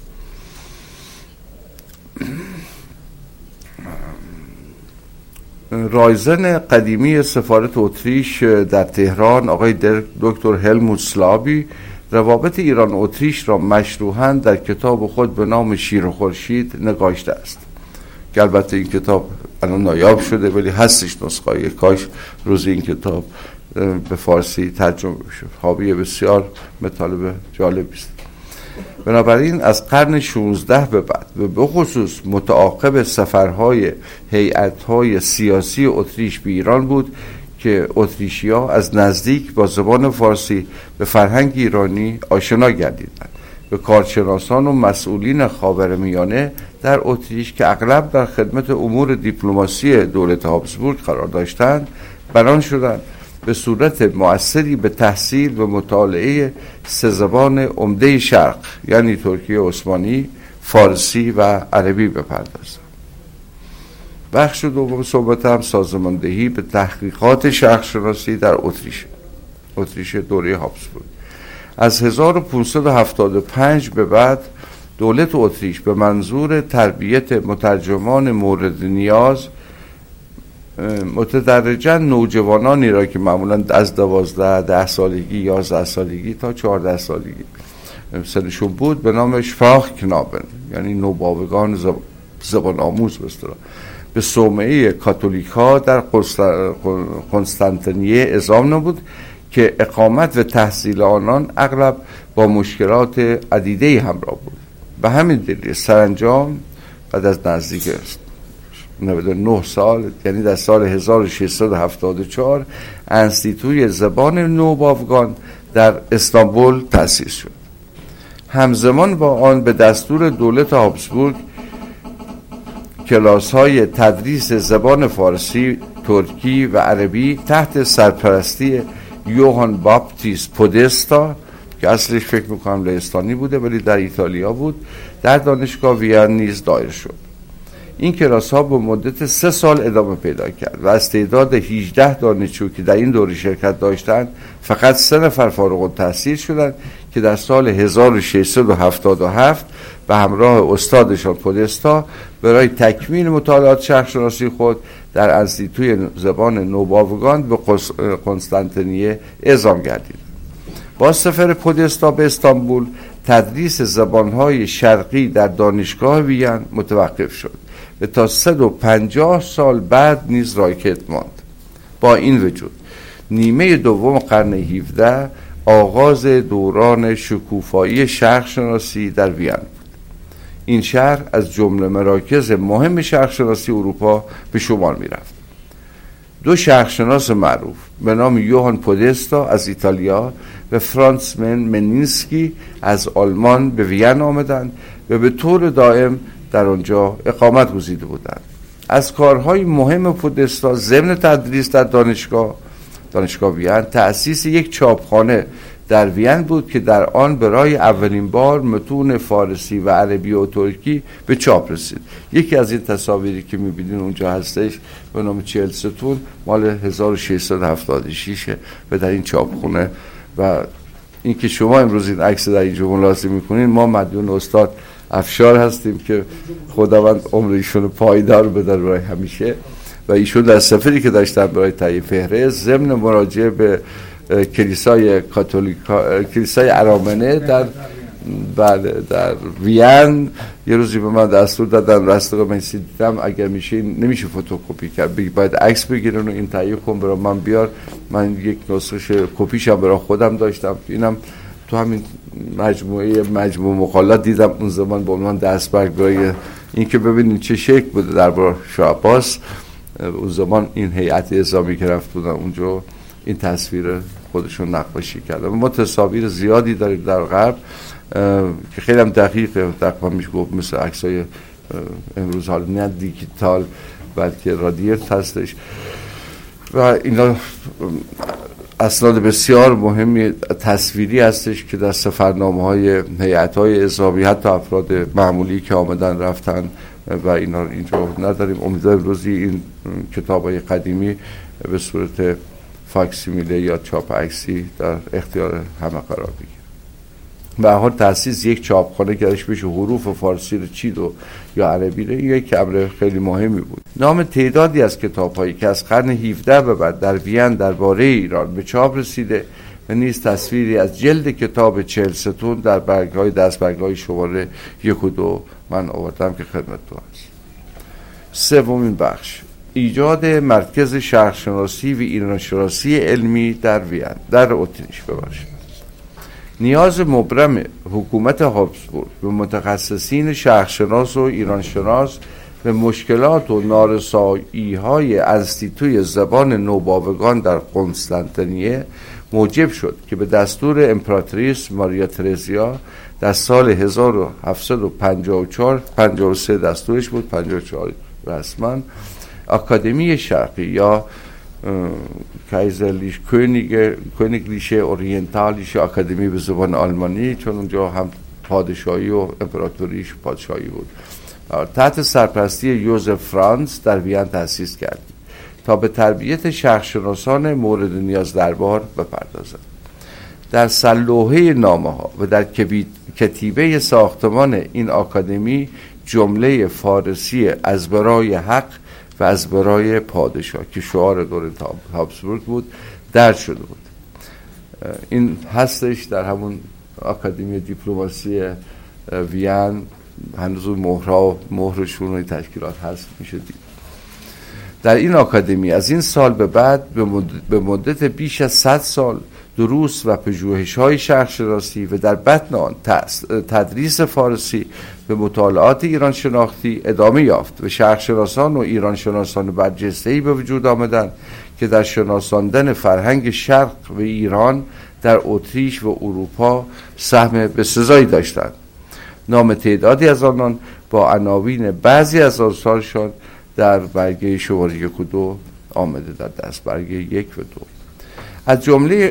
رایزن قدیمی سفارت اتریش در تهران آقای دکتر هلموت سلابی روابط ایران و اتریش را مشروحاً در کتاب خود به نام شیر و خورشید نگاشته است که البته این کتاب الان نایاب شده ولی هستش نسخه، کاش روز این کتاب به فارسی ترجمه بشه. حاوی بسیار مطالب جالبی است. بنابراین از قرن 16 به بعد و به خصوص متعاقب سفرهای هیئت‌های سیاسی اتریش به ایران بود که اتریشی‌ها از نزدیک با زبان فارسی به فرهنگ ایرانی آشنا گردیدند. به کارشناسان و مسئولین خاورمیانه در اتریش که اغلب در خدمت امور دیپلماسی دولت هابسبورگ قرار داشتند بران شدند به صورت مؤثری به تحصیل و مطالعه سه زبان عمده شرق یعنی ترکی عثمانی، فارسی و عربی بپردازند. بخش دوم صحبتم سازماندهی به تحقیقات شرقشناسی در اتریش دوره هابسبورگ. از 1575 به بعد دولت اتریش به منظور تربیت مترجمان مورد نیاز متدرجاً نوجوانانی را که معمولاً از 12 سالگی 11 سالگی تا 14 سالگی سنشون بود به نام شپراخکنابن یعنی نوباوگان زبان آموز به صومعه کاتولیک ها در قسطنطنیه اعزام نمود که اقامت و تحصیل آنان اغلب با مشکلات عدیده همراه بود. به همین دلیل سرانجام بعد از نزدیک 99 سال یعنی در سال 1674 انستیتوی زبان نوباوگان در استانبول تأسیس شد. همزمان با آن به دستور دولت هابسبورگ کلاس‌های تدریس زبان فارسی، ترکی و عربی تحت سرپرستی یوهان باپتیست پودستا که اصلش فکر میکنم لهستانی بوده ولی در ایتالیا بود در دانشگاه وین نیز دایر شد. این کلاس ها به مدت 3 سال ادامه پیدا کرد و از تعداد 18 دانشجو که در این دوره شرکت داشتند فقط 3 نفر فارغ التحصیل شدند که در سال 1677 به همراه استادشان پودستا برای تکمیل مطالعات شرقشناسی خود در انستیتوی زبان نوباوگان به قسطنطنیه اعزام گردید. با سفر پودستا به استانبول تدریس زبانهای شرقی در دانشگاه وین متوقف شد و تا 150 سال بعد نیز راکت ماند. با این وجود نیمه دوم قرن 17 آغاز دوران شکوفایی شرقشناسی در وین بود. این شهر از جمله مراکز مهم شرقشناسی اروپا به شمار می رفت. 2 شرقشناس معروف به نام یوهان پودستا از ایتالیا و فرانس منینسکی از آلمان به وین آمدند و به طور دائم در آنجا اقامت گزیده بودند. از کارهای مهم پودستا ضمن تدریس در دانشگاه وین تأسیس یک چاپخانه در وین بود که در آن برای اولین بار متون فارسی و عربی و ترکی به چاپ رسید. یکی از این تصاویری که می‌بینید اونجا هستش به نام 40 ستون مال 1676 و در این چاپخانه و این که شما امروز این عکس در اینجا ملاحظه می‌کنید ما مدیون استاد افشار هستیم که خداوند عمر ایشون پایدار بده برای همیشه و ایشون در سفری که داشتن برای تهیه فهرست ضمن مراجعه به کلیسای کاتولیک کلیسای ارامنه بله در وین یه روزی به من دستور دادن رستگاه من دیدم اگر میشه نمیشه فتوکپی کرد، باید عکس بگیرن و این تهیه کن برای من بیار. من یک نسخه کپیش هم برای خودم داشتم. اینم تو همین مجموعه مقالات دیدم اون زمان به عنوان دستبرگ برای اینکه ببینید چه شکل بوده درباره شاه عباس. اون زمان این هیئت اعزامی که رفت بودن اونجا این تصویر خودشون نقاشی کردن. ما تصاویر زیادی داریم در غرب که خیلی هم دقیقه، تقریبا میشه گفت مثل عکسای امروز، حالا نه دیجیتال بلکه رادیت هستش و اینا اسناد بسیار مهمی تصویری هستش که در سفرنامه‌های هیئت‌های اعزامی حتی افراد معمولی که آمدن رفتن و اینا اینجا نداریم. امیدوارم روزی این کتاب‌های قدیمی به صورت فاکسیمیله یا چاپ عکسی در اختیار همه قرار بگیره. به هر حال تأسیس یک چاپخانه که درش بشه حروف فارسی رو چید و یا عربی رو، یک امر خیلی مهمی بود. نام تعدادی از کتاب‌هایی که از قرن 17 به بعد در وین درباره ایران به چاپ رسیده و نیز تصویری از جلد کتاب 40 ستون در برگ‌های دستبرگ‌های شماره 1 و 2 من آوردم که خدمتتون هست. سومین بخش، ایجاد مرکز شرق‌شناسی و ایران‌شناسی علمی در وین، در اتریش ببخشید. نیاز مبرم حکومت هابسبورگ به متخصصین شرق‌شناس و ایران‌شناس به مشکلات و نارسایی‌های انستیتوی زبان نوباوگان در قسطنطنیه موجب شد که به دستور امپراتریس ماریا ترزیا در سال 1754 دستورش بود، 54 رسما، آکادمی شرقی یا کایزرلیش کونیگلیشه اورینتالیشه آکادمی به زبان آلمانی، چون اونجا هم پادشاهی و امپراتوریش پادشاهی بود، تحت سرپرستی یوزف فرانس در وین تأسیس کرد تا به تربیت شرق‌شناسان مورد نیاز دربار بپردازد. در سلوحه نامه‌ها و در کتیبه ساختمان این آکادمی جمله فارسی از برای حق و از برای پادشاه که شعار دوران هابسبورگ بود درج شده بود. این هستش در همون آکادمی دیپلماسی وین، هنوز مهرشون و تشکیلات هست میشه دید. در این آکادمی از این سال به بعد به مدت بیش از 100 سال دروس و پژوهش‌های شرق‌شناسی و در بطن آن تدریس فارسی به مطالعات ایران شناختی ادامه یافت و شرق‌شناسان و ایران شناسان برجسته‌ای به وجود آمدند که در شناساندن فرهنگ شرق و ایران در اتریش و اروپا سهم بسزایی داشتند. نام تعدادی از آنان با عناوین بعضی از آثارشان در برگه شماره 1 و 2 آمده، در دست برگه 1 و 2. از جمله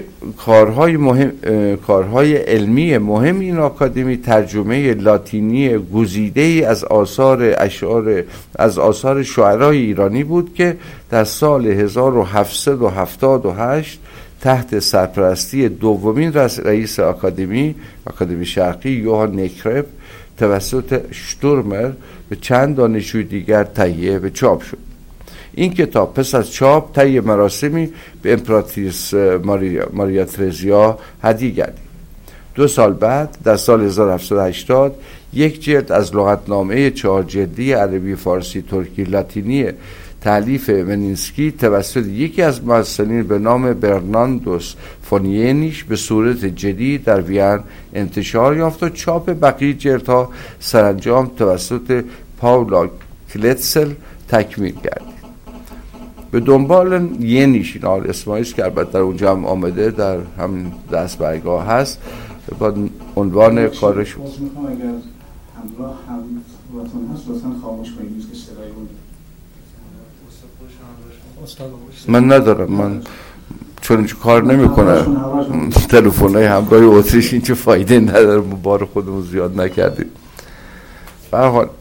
کارهای علمی مهم این آکادمی ترجمه لاتینی گزیده‌ای از آثار شاعرای ایرانی بود که در سال 1778 تحت سرپرستی دومین رئیس آکادمی شرقی یوهان نکرپ توسط شتورمر به چند دانشجوی دیگر تهیه و چاپ شد. این کتاب پس از چاپ طی مراسمی به امپراتریس ماریا ترزیا هدیه گردید. 2 سال بعد در سال 1780 یک جلد از لغتنامه 4 جلدی عربی فارسی ترکی لاتینی تألیف منینسکی توسط یکی از محصلین به نام برناردوس فونینیش به صورت جدید در وین انتشار یافت و چاپ بقیه جلدها سرانجام توسط پاولا کلتسل تکمیل گردید. به دنبال ینیش، این اسمایش که البته در اونجا هم آمده، در همین دستبرگاه هست، با عنوان کارش باز میخوام اگر همراه هم وطن هست لطفاً خاموش کنید که صدای من ندارم، من چون کار نمیکنه تلفن‌های همراه اتریش این چه فایده نداره، بار خودمون زیاد نکردیم. به هر حال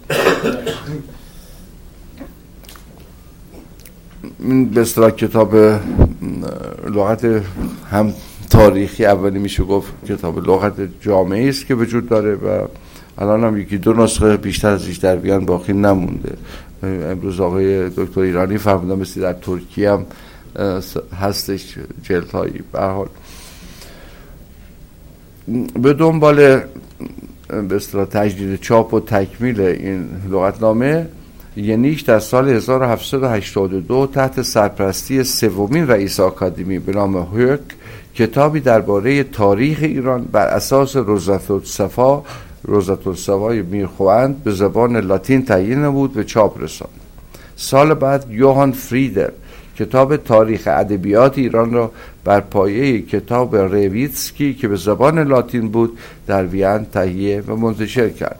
این به اصطلاح کتاب لغت هم تاریخی اولی میشه گفت کتاب لغت جامعی است که وجود داره و الان هم 1-2 نسخه بیشتر از ازش در وین باقی نمونده. امروز آقای دکتر ایرانی فرمودن مثل در ترکیه هم هستش جلدهایی. به هر حال به دنبال به اصطلاح تجدید چاپ و تکمیل این لغتنامه، ینیش در سال 1782 تحت سرپرستی سومین رئیس آکادمی به نام هوک کتابی درباره تاریخ ایران بر اساس روزةالصفای میرخواند به زبان لاتین تهیه نمود و چاپ رساند. سال بعد یوهان فریدر کتاب تاریخ ادبیات ایران را بر پایه کتاب رویتسکی که به زبان لاتین بود در وین تهیه و منتشر کرد.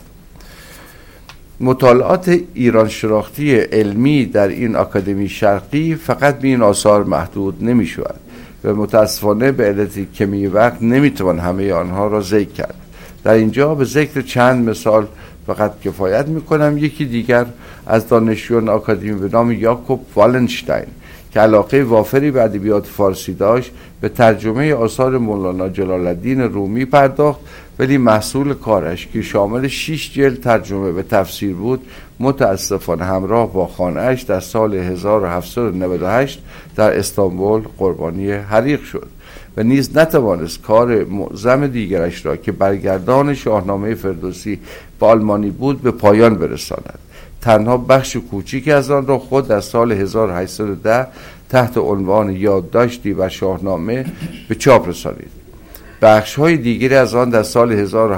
مطالعات ایران شناختی علمی در این آکادمی شرقی فقط به این آثار محدود نمی شود و متاسفانه به علت کمی وقت نمی توان همه آنها را ذکر کرد. در اینجا به ذکر چند مثال فقط کفایت می کنم. یکی دیگر از دانشجویان آکادمی به نام یاکوب والنشتاین که علاقه وافری به ادبیات فارسی داشت به ترجمه آثار مولانا جلال الدین رومی پرداخت، ولی محصول کارش که شامل 6 جلد ترجمه به تفسیر بود متاسفانه همراه با خانه‌اش در سال 1798 در استانبول قربانی حریق شد و نیز نتوانست کار معظم دیگرش را که برگردان شاهنامه فردوسی به آلمانی بود به پایان برساند. تنها بخش کوچیکی از آن را خود در سال 1810 تحت عنوان یادداشتی بر شاهنامه به چاپ رسانید. بخش‌های دیگری از آن در سال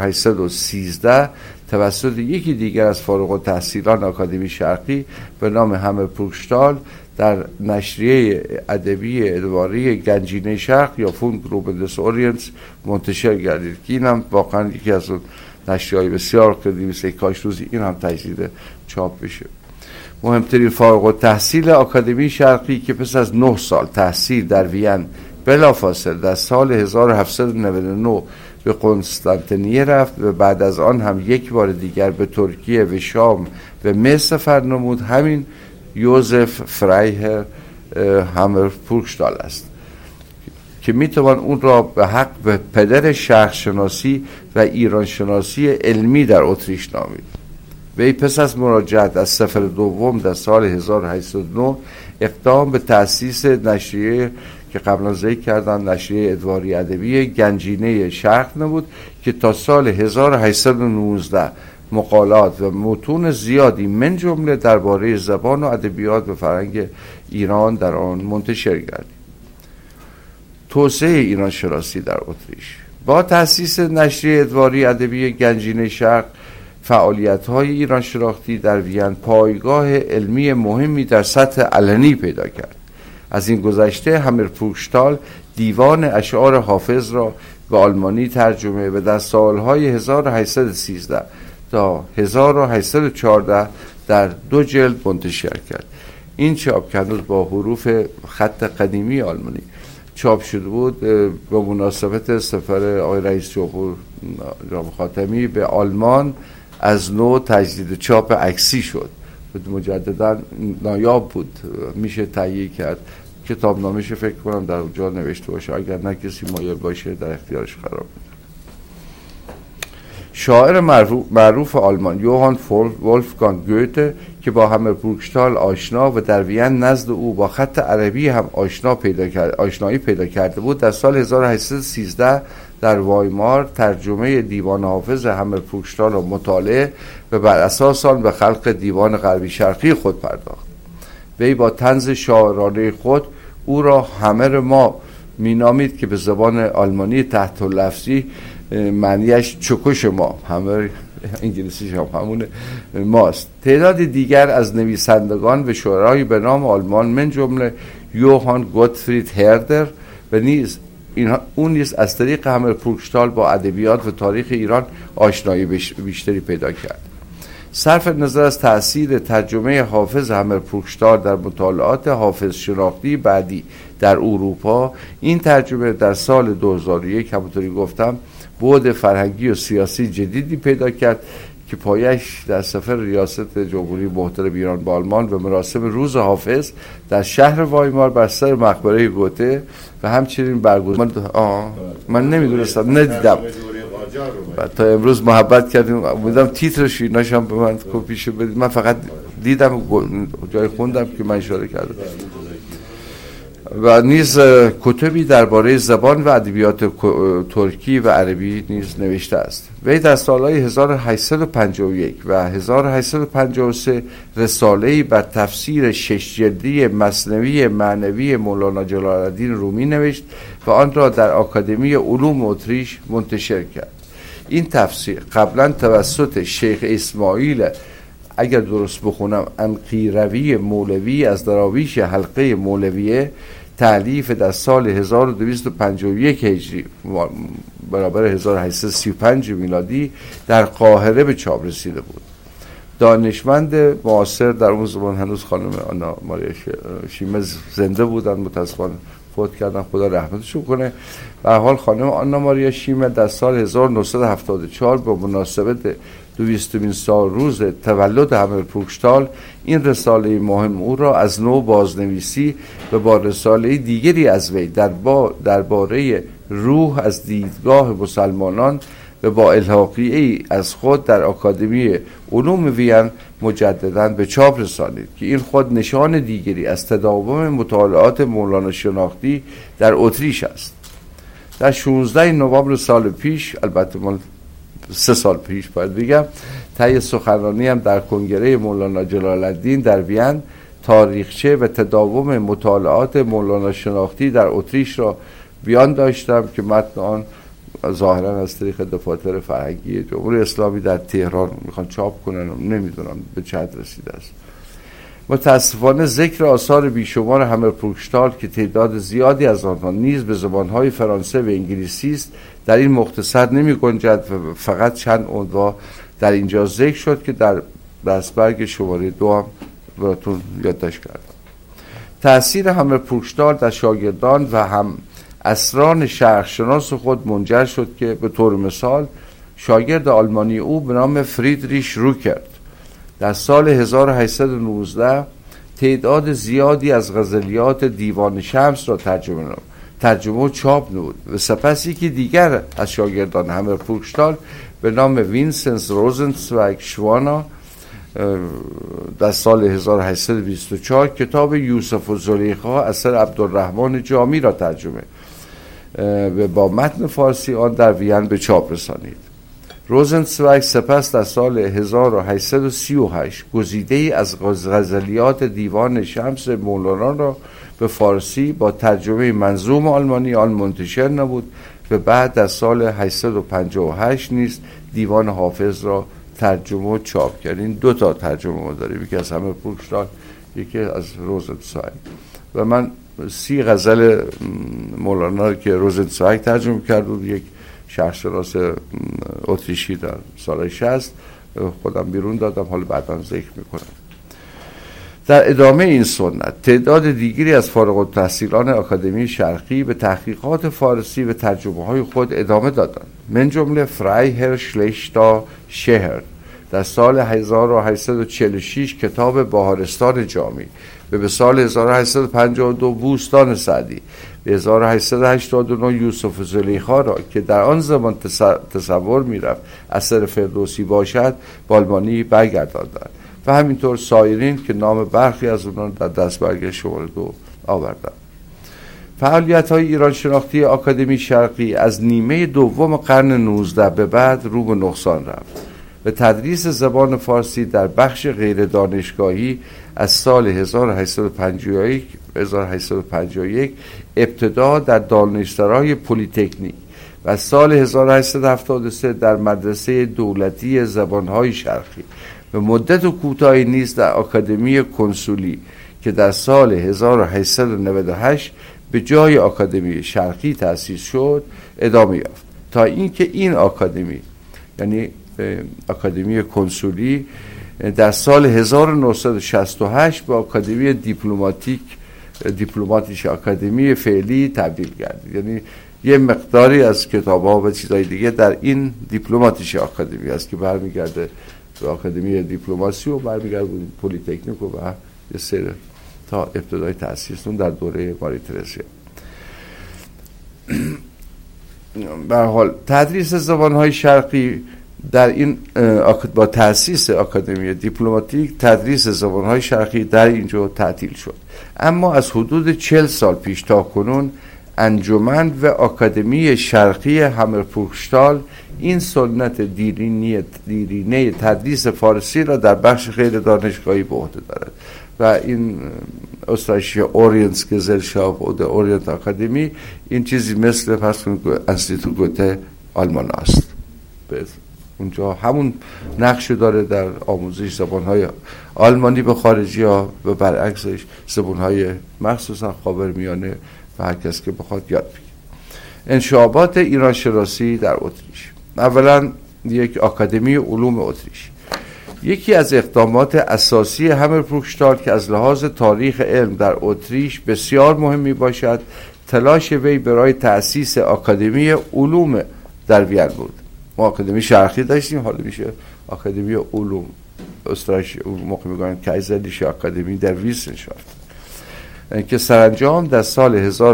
1813 توسط یکی دیگر از فارغ التحصیلان آکادمی شرقی به نام همر پورکشتال در نشریه ادبی ادواری گنجینه شرق یا فون گروبندس اورینتس منتشر گردید که این هم واقعا یکی از اون نشریه‌های بسیار قدیمی است. کاش روزی این هم تجدید چاپ بشه. مهمترین فارغ التحصیل آکادمی شرقی که پس از 9 سال تحصیل در وین بلافاصله در سال 1799 به قسطنطنیه رفت و بعد از آن هم یک بار دیگر به ترکیه و شام و مصر سفر نمود، همین یوزف فرایهر همر پورکشتال است که میتوان اون را به حق به پدر شرقشناسی و ایران شناسی علمی در اتریش نامید. وی پس از مراجعت از سفر دوم در سال 1809 اقدام به تأسیس نشریه که قبلا ذکر کردم نشریه ادواری ادبی گنجینه شرق نمود که تا سال 1819 مقالات و متون زیادی من جمله درباره زبان و ادبیات و فرهنگ ایران در آن منتشر گردید. توسعه ایران شناسی در اتریش با تأسیس نشریه ادواری ادبی گنجینه شرق، فعالیت‌های ایران شناختی در وین پایگاه علمی مهمی در سطح علنی پیدا کرد. از این گذشته همر پورکشتال دیوان اشعار حافظ را به آلمانی ترجمه و در سالهای 1813 تا 1814 در 2 جلد منتشر کرد. این چاپ که هنوز با حروف خط قدیمی آلمانی چاپ شده بود به مناسبت سفر آقای رئیس جمهور جمهوری خاتمی به آلمان از نو تجدید چاپ عکسی شد. مجددا نایاب بود، میشه تهیه کرد. کتاب نامش فکر کنم در اونجا نوشته باشه، اگر نه کسی مایل باشه در اختیارش قرار بده. شاعر معروف آلمان یوهان ولفگانگ گوته که با همر پورکشتال آشنا و در وین نزد او با خط عربی هم آشنایی پیدا کرده بود، در سال 1813 در وایمار ترجمه دیوان حافظ همر پورکشتال را مطالعه و بر اساس آن به خلق دیوان غربی شرقی خود پرداخت. وی با طنز شاعرانه خود او را همر ما مینامید که به زبان آلمانی تحت لفظی معنیش چکش ما، همر انگلیسیش هم همون ماست. تعداد دیگر از نویسندگان و شاعرای به نام آلمان من جمله یوهان گوتفرید هردر و اون نیز از طریق همر پورکشتال با ادبیات و تاریخ ایران آشنایی بیشتری پیدا کرد. صرف نظر از تأثیر ترجمه حافظ همر پورکشتال در مطالعات حافظ شناختی بعدی در اروپا، این ترجمه در سال 2001 همونطوری گفتم بعد فرهنگی و سیاسی جدیدی پیدا کرد که پایش در سفر ریاست جمهوری محترم ایران با آلمان و مراسم روز حافظ در شهر وایمار بر سر مقبره گوته و همچنین برگزار من نمیدونستم، ندیدم تا امروز محبت کردیم، امیدوارم تیترش ایناش هم به من کپیشو بدید. من فقط دیدم جای خوندم که من اشاره کردم. و نیز کتبی درباره زبان و ادبیات ترکی و عربی نیز نوشته است. وی در سالهای 1851 و 1853 رساله‌ای بر تفسیر 6 جلدی مثنوی معنوی مولانا جلال الدین رومی نوشت و آن را در آکادمی علوم اتریش منتشر کرد. این تفسیر قبلا توسط شیخ اسماعیل، اگر درست بخونم، انقیروی مولوی از دراویش حلقه مولویه، تألیف در سال 1251 هجری برابر 1835 میلادی در قاهره به چاپ رسیده بود. دانشمند معاصر در اون زمان هنوز خانم آنا ماریا شیمه زنده بودن، متاسفانه فوت کردن، خدا رحمتشون کنه. به هر حال خانم آنا ماریا شیمه در سال 1974 به مناسبت 200مین سال روز تولد همر پوکشتال این رساله مهم او را از نو بازنویسی و با رساله دیگری از وی درباره روح از دیدگاه مسلمانان و با الحاقیه‌ای از خود در آکادمی علوم وین مجدداً به چاپ رسانید که این خود نشان دیگری از تداوم مطالعات مولانا شناختی در اتریش است. در 16 نوامبر سال پیش، البته مال 3 سال پیش باید بگم، طی سخنرانی هم در کنگره مولانا جلال الدین در وین تاریخچه و تداوم مطالعات مولانا شناختی در اتریش را بیان داشتم که متن آن ظاهرا از طریق دفاتر فرهنگی جمهوری اسلامی در تهران میخوان چاپ کنن، نمیدونم به چند رسیده است. متاسفانه ذکر آثار بیشمار همر پوکشتال که تعداد زیادی از آنها نیز به زبانهای فرانسه و انگلیسی است در این مختصر نمی گنجد و فقط چند عنوان در اینجا ذکر شد که در دستبرگ شماره 2 هم براتون یادداشت کردم. تأثیر همر پوکشتال در شاگردان و هم اسران شرقشناس خود منجر شد که به طور مثال شاگرد آلمانی او به نام فریدریش روکرت در سال 1819 تعداد زیادی از غزلیات دیوان شمس را ترجمه و چاپ نمود و سپس یکی دیگر از شاگردان همر پوکشتال به نام وینسنس روزنسویگ شوانا در سال 1824 کتاب یوسف و زلیخا اثر عبدالرحمن جامی را ترجمه و با متن فارسی آن در وین به چاپ رسانید. روزنسویگ سپس در سال 1838 گزیده‌ای از غزلیات دیوان شمس مولانا را به فارسی با ترجمه منظوم آلمانی آن منتشر نمود و بعد در سال 858 نیز دیوان حافظ را ترجمه و چاپ کرد. این 2 تا ترجمه ما داریم، یکی از همر پوکشتال، یکی از روزنسویگ. و من 30 غزل مولانا که روزنسویگ ترجمه کرد بود، یک شرقشناس اتریشی در سال 60 خودم بیرون دادم، حالا بعدا ذکر میکنم. در ادامه این سنت تعداد دیگری از فارغ التحصیلان آکادمی شرقی به تحقیقات فارسی و ترجمه های خود ادامه دادند. من جمله فرایهر شلیشتا شهر در سال 1846 کتاب بهارستان جامی و به سال 1852 بوستان سعدی، به 1889 یوسف زلیخا را که در آن زمان تصور میرفت اثر فردوسی باشد به آلمانی برگرداندند و همینطور سایرین که نام برخی از اونان در دستبرگ شماره 2 آوردند. فعالیت‌های ایران شناختی آکادمی شرقی از نیمه دوم قرن 19 به بعد رو به نقصان رفت و تدریس زبان فارسی در بخش غیر دانشگاهی از سال 1851 ابتدا در دانشسرای پلی‌تکنیک و از سال 1873 در مدرسه دولتی زبانهای شرقی و مدت کوتاهی نیز در آکادمی کنسولی که در سال 1898 به جای آکادمی شرقی تأسیس شد ادامه یافت، تا اینکه این آکادمی، یعنی آکادمی کنسولی، در سال 1968 به آکادمی دیپلماتیش آکادمی فعلی تبدیل گردید. یعنی یه مقداری از کتاب‌ها و چیزهای دیگه در این دیپلماتیش آکادمی است که برمیگرده به آکادمی دیپلماسی و برمیگرده به پلی‌تکنیک و یه سری تا ابتدای تأسیسشون در دوره ماری ترزیا. به هر حال تدریس زبان‌های شرقی در این با تأسیس آکادمی دیپلماتیک تدریس زبانهای شرقی در اینجا تعطیل شد. اما از حدود 40 سال پیش تا کنون انجمن و آکادمی شرقی همرپوشتال این سنت دیرینه تدریس فارسی را در بخش غیر دانشگاهی به عهده دارد و این استرایشی اورینت گزلشاف و اورینت آکادمی این چیزی مثل پس انستیتوت گوته آلمان است. اونجا همون نقش داره در آموزش زبانهای آلمانی به خارجی ها و برعکسش زبانهای مخصوصا خاورمیانه و هر کس که بخواد یاد بگیره. انشابات ایران شناسی در اتریش. اولا یک آکادمی علوم اتریش. یکی از اقدامات اساسی همرپوشتال که از لحاظ تاریخ علم در اتریش بسیار مهم می باشد تلاش وی برای تأسیس آکادمی علوم در وین بود. ما آکادمی شرقی داشتیم، حالا میشه آکادمی علوم استرایش موقع میگن کایزرلیشه آکادمی در ویسنشافت که سرانجام در سال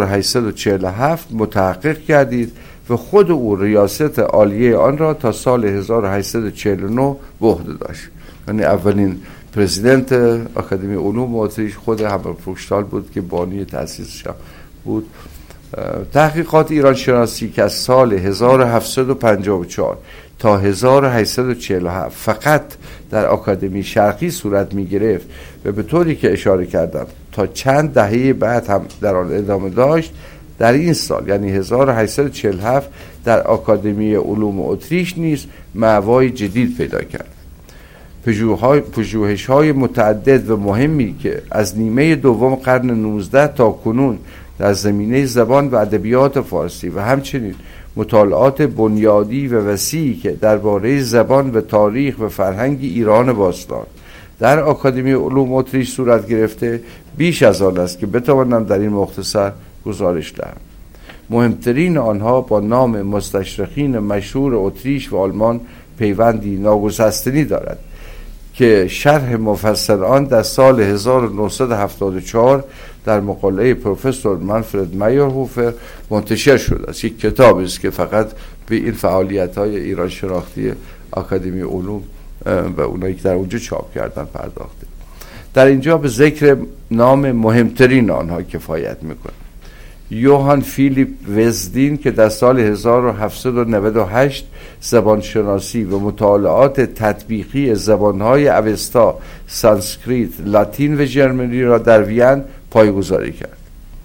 1847 متحقق گردید و خود او ریاست عالیه آن را تا سال 1849 به عهده داشت. یعنی اولین پرزیدنت آکادمی علوم اتریش خود همرپوشتال بود که بانی تأسیسش بود. تحقیقات ایران شناسی که از سال 1754 تا 1847 فقط در آکادمی شرقی صورت می گرفت و به طوری که اشاره کردم تا چند دهه بعد هم در آن ادامه داشت، در این سال یعنی 1847 در آکادمی علوم اتریش نیز مأوای جدید پیدا کرد. پژوهش‌های متعدد و مهمی که از نیمه دوم قرن 19 تا کنون در زمینه زبان و ادبیات فارسی و همچنین مطالعات بنیادی و وسیعی که درباره زبان و تاریخ و فرهنگ ایران باستان در آکادمی علوم اتریش صورت گرفته بیش از آن است که بتوانم در این مختصر گزارش دهم. مهمترین آنها با نام مستشرقین مشهور اتریش و آلمان پیوندی ناگسستنی دارد که شرح مفصل آن در سال 1974 در مقاله پروفسور منفرد مایرهوفر منتشر شده است. یک کتاب است که فقط به این فعالیت‌های ایران شناختی آکادمی علوم و اونایی که در اونجا چاپ کردن پرداخته. در اینجا به ذکر نام مهمترین آنها کفایت میکنه. یوهان فیلیپ وزدین که در سال 1798 زبانشناسی و مطالعات تطبیقی زبانهای اوستا، سانسکریت، لاتین و ژرمنی را در وین پایه‌گذاری کرد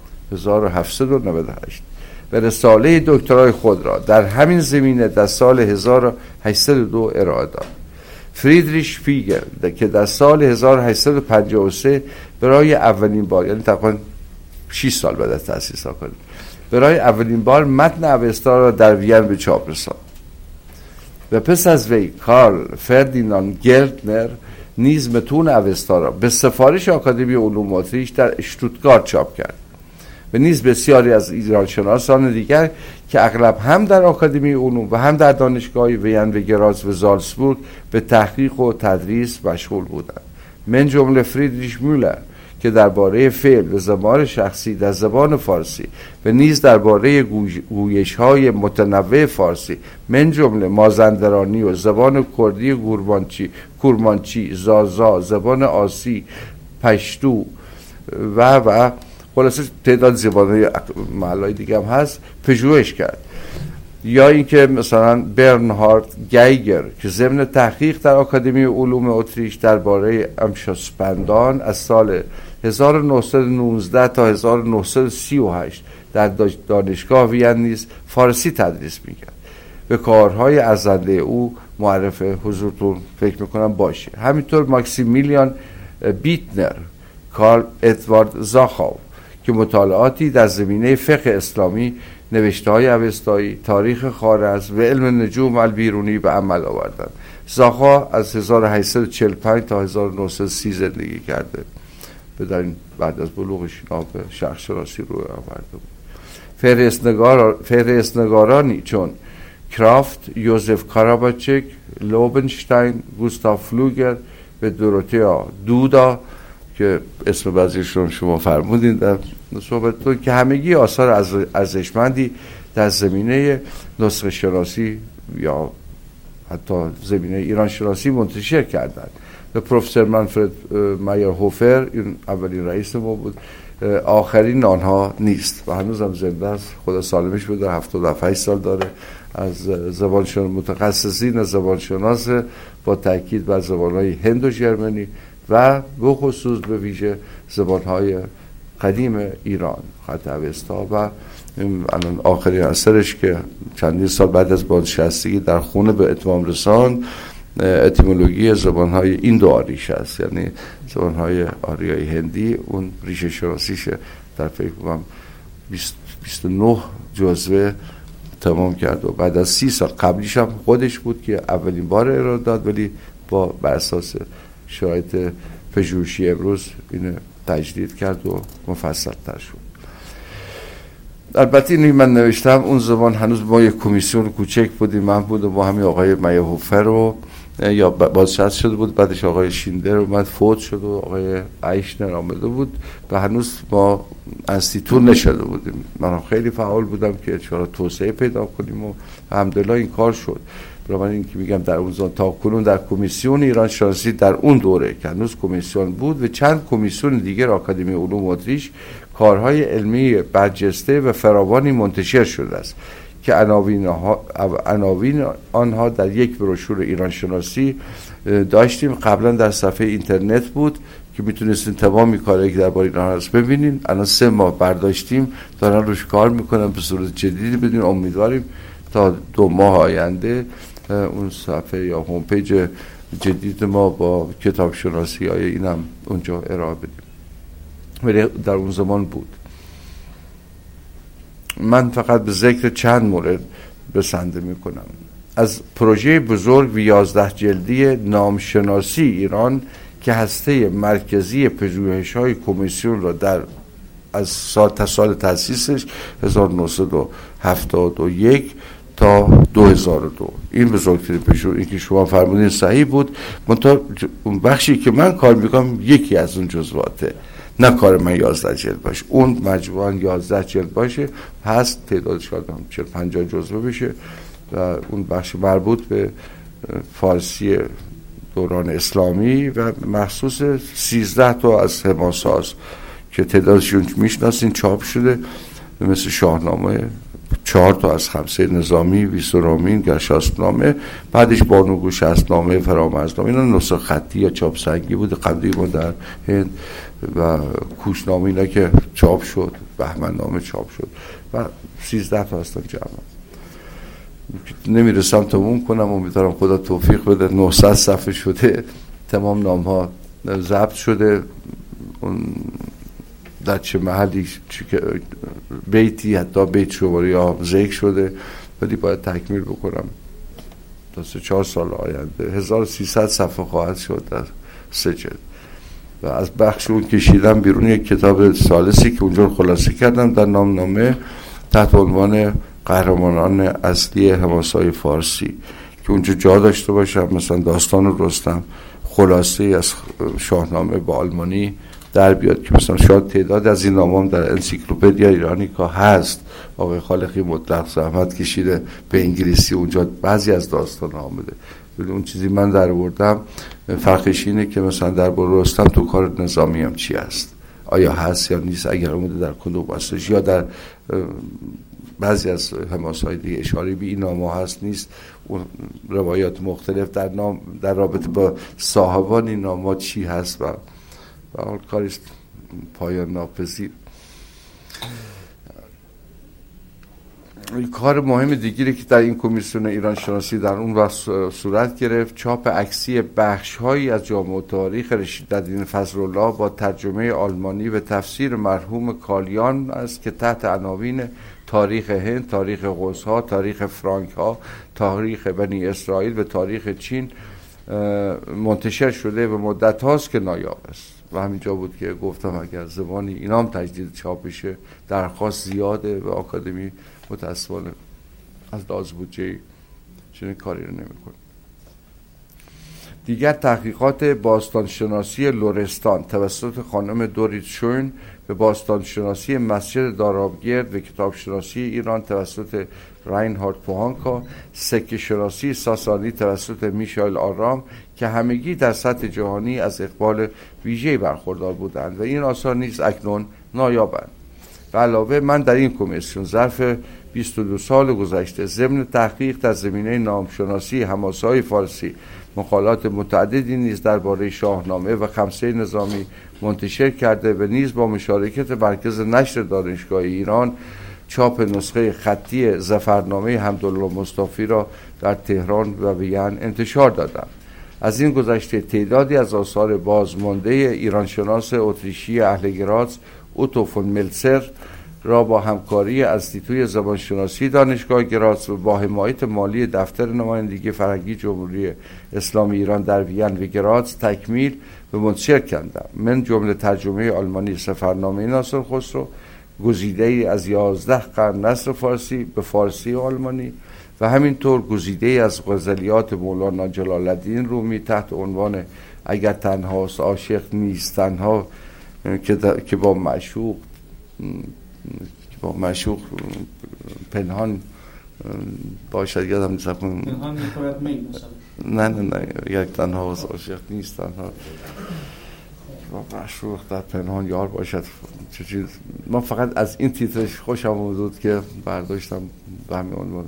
1798 و رساله دکترای خود را در همین زمینه در سال 1802 ارائه داد. فریدریش فیگر که در سال 1853 برای اولین بار، یعنی تقریباً 6 سال بعد از تأسیس آکادمی، برای اولین بار متن اوستا را در وین به چاپ رساند و پس از وی کارل فردیناند گلتنر نیز متون اوستا را به سفارش آکادمی علوم اتریش در اشتوتگارت چاپ کرد و نیز بسیاری از ایرانشناسان دیگر که اغلب هم در آکادمی علوم و هم در دانشگاه وین و گراز و زالسبورگ به تحقیق و تدریس مشغول بودند. من جمله فریدریش مولر که درباره فعل و زبان شخصی در زبان فارسی و نیز درباره گویش‌های متنوع فارسی من جمله مازندرانی و زبان کردی کورمانچی، زازا، زبان آسی، پشتو و خلاصه تعداد زبان‌های محل‌های دیگه هم هست پژوهش کرد. یا اینکه مثلا برنهارد گیگر که ضمن تحقیق در آکادمی علوم اتریش درباره امشاسپندان از سال 1919 تا 1938 در دانشگاه وین نیز فارسی تدریس میکرد. به کارهای ارزنده او معرف حضورتون فکر میکنم باشه. همینطور ماکسیمیلیان بیتنر، کارل ادوارد زاخاو که مطالعاتی در زمینه فقه اسلامی، نوشته‌های اوستایی، تاریخ خوارزم و علم نجوم البیرونی به عمل آوردند. زاخا از 1845 تا 1930 زندگی کرده. بدین بعد از بلوغش به شرق شناسی رو آورده بود. فهرست‌نگارانی چون کرافت، یوزف کاراباچک، لوبنشتاین، گوستاف فلوگر و دوروتیا دودا که اسم بعضیشون شما فرمودین در صحبتتون که همگی آثار ارزشمندی در زمینه نسخه شناسی یا حتی زمینه ایران شناسی منتشر کردند. و پروفسور منفرد مایرهوفر این اولین رئیس ما بود، آخرین آنها نیست و هنوز هم زنده است، خدا سالمش بده، 78 سال داره. از زبانشناس متخصصین زبانشناس با تاکید بر زبانهای هند و ژرمنی و به خصوص به ویژه زبانهای قدیم ایران، خط اوستا و الان آخرین اثرش که چندین سال بعد از بازنشستگی در خونه به اتمام رساند، اتیمولوژی زبانهای این دو آریش است، یعنی زبانهای آریایی هندی. اون ریشه شناسیشه در فکر کنم 29 جزوه تمام کرد و بعد از 30 سال، قبلیش هم خودش بود که اولین بار ارائه داد، ولی بر اساس شرایط پژوهشی امروز اینو تجدید کرد و مفصل تر شد. البته اینی من نوشتم اون زمان هنوز ما یک کمیسیون کوچک بودیم، من بود و با همین آقای مایرهوفر رو یا بازنشسته شده بود، بعدش آقای شیندر اومد فوت شد و آقای ایشنر آمده بود و هنوز ما انستیتوت نشده بودیم. من خیلی فعال بودم که چرا توسعه پیدا کنیم و الحمدلله این کار شد. برای این که میگم در اون زمان تا کنون در کمیسیون ایران شناسی در اون دوره که هنوز کمیسیون بود و چند کمیسیون دیگر آکادمی علوم اتریش کارهای علمی برجسته و فراوانی منتشر شده است که عناوین آنها در یک بروشور ایران شناسی داشتیم. قبلا در صفحه اینترنت بود که میتونستین تمامی کارهایی که درباره ایران هست ببینین. الان 3 ماه برداشتیم، دارن روش کار میکنن به صورت جدیدی. بدین امیدواریم تا 2 ماه آینده اون صفحه یا هوم پیج جدید ما با کتاب شناسی های اینم اونجا ارائه بدیم. ولی در اون زمان بود. من فقط به ذکر چند مورد بسنده میکنم. از پروژه بزرگ و 11 جلدی نامشناسی ایران که هسته مرکزی پژوهش‌های کمیسیون را از سال تأسیسش 1971 تا 2002 این بزرگترین پژوهشی که شما فرمودین صحیح بود. منتها اون بخشی که من کار میکنم یکی از اون جزواته، نه کار من 11 جلد باشه، اون مجموعاً 11 جلد باشه، هست تعدادش شاید هم 40-50 جزوه بشه و اون بخش مربوط به فارسی دوران اسلامی و مخصوص 13 تا از حماساست که تعدادشون میشناسین چاپ شده، مثل شاهنامه، 4 تا از خمسه نظامی، ویسرامین، گرشاسبنامه، بعدش بانوگوش شصت‌نامه، فرامرزنامه. اینا نسخه خطی یا چاپ سنگی بود قبلی ما در هند و کوشنامه اینا که چاپ شد، بهمننامه چاپ شد و 13 تا هستن جمع. نمیرسم تموم کنم، امیدوارم خدا توفیق بده. 900 صفحه شده، تمام نام ها ضبط شده، اون در چه محلی بیتی حتی بیت شماری ها ذکر شده، ولی باید تکمیل بکنم تا 3-4 سال آینده. 1300 صفحه خواهد شد در 3 جلد و از بخش اون کشیدم بیرون یک کتاب ثالثی که اونجا خلاصه کردم در نامنامه تحت عنوان قهرمانان اصلی حماسه‌های فارسی که اونجا جا داشته باشم، مثلا داستان رستم، خلاصه از شاهنامه با آلمانی در بیاد که مثلا شاید تعداد از این نامام در انسیکلوپدیا ایرانیکا هست. آقای خالقی مطلق زحمت کشیده به انگلیسی اونجا بعضی از داستان ها آمده، ولی اون چیزی من در آوردم فرقش اینه که مثلا در باره رستم تو کار نظامی هم چی هست، آیا هست یا نیست، اگر اومده در کدوم هستش، یا در بعضی از حماسه‌های دیگه اشاره به این نام‌ها هست نیست، اون روایات مختلف در رابطه با صاحبان این نام‌ها چی هست و حال کاریست پایان ناپذیر. کار مهم دیگری که در این کمیسیون ایران شناسی در اون وقت صورت گرفت، چاپ عکسی بخش‌هایی از جامع تاریخ رشیدالدین فضل‌الله با ترجمه آلمانی و تفسیر مرحوم کالیان است که تحت عناوین تاریخ هند، تاریخ قوس‌ها، تاریخ فرانک‌ها، تاریخ بنی اسرائیل و تاریخ چین منتشر شده و مدت هاست که نایاب است. و همینجا بود که گفتم اگر زبانی اینا هم تجدید چاپ بشه درخواست زیاده و آکادمی متاسفانه از لحاظ بودجه چنین کاری رو نمی‌کنه. دیگر تحقیقات باستانشناسی لرستان توسط خانم دوریت شوین به باستانشناسی مسجد دارابگرد و کتابشناسی ایران توسط راینهارد پوهانکا، سکه شناسی ساسانی توسط میشائیل آرام که همگی در سطح جهانی از اقبال ویژه‌ای برخوردار بودند و این آثار نیز اکنون نایابند. به علاوه من در این کمیسیون ظرف 22 سال گذشته ضمن تحقیق در زمینه نامشناسی حماسه‌های فارسی مقالات متعددی نیز درباره شاهنامه و خمسه نظامی منتشر کرده و نیز با مشارکت مرکز نشر دانشگاه ایران چاپ نسخه خطی ظفرنامه حمدالله مصطفی را در تهران و وین انتشار دادم. از این گذشته تعدادی از آثار بازمانده ایرانشناس اتریشی اهل گراز اوتو فون ملتسر را با همکاری انستیتوی زبانشناسی دانشگاه گراز و با حمایت مالی دفتر نمایندگی فرهنگی جمهوری اسلامی ایران در وین و گراز تکمیل و منتشر کردم. من جمله ترجمه آلمانی سفرنامه ناصر خسرو، گزیده‌ای از 11 قرن نثر فارسی به فارسی و آلمانی و همینطور گزیده‌ای از غزلیات مولانا جلال الدین رومی تحت عنوان اگر تنهاست عاشق نیست تنها که با معشوق پنهان باشد. یادم نیست پنهان می‌خورد می نه مثلا یک تنهاست عاشق نیست تنها با معشوق در پنهان یار باشد. من فقط از این تیترش خوشم بود که برداشتم به همین عنوان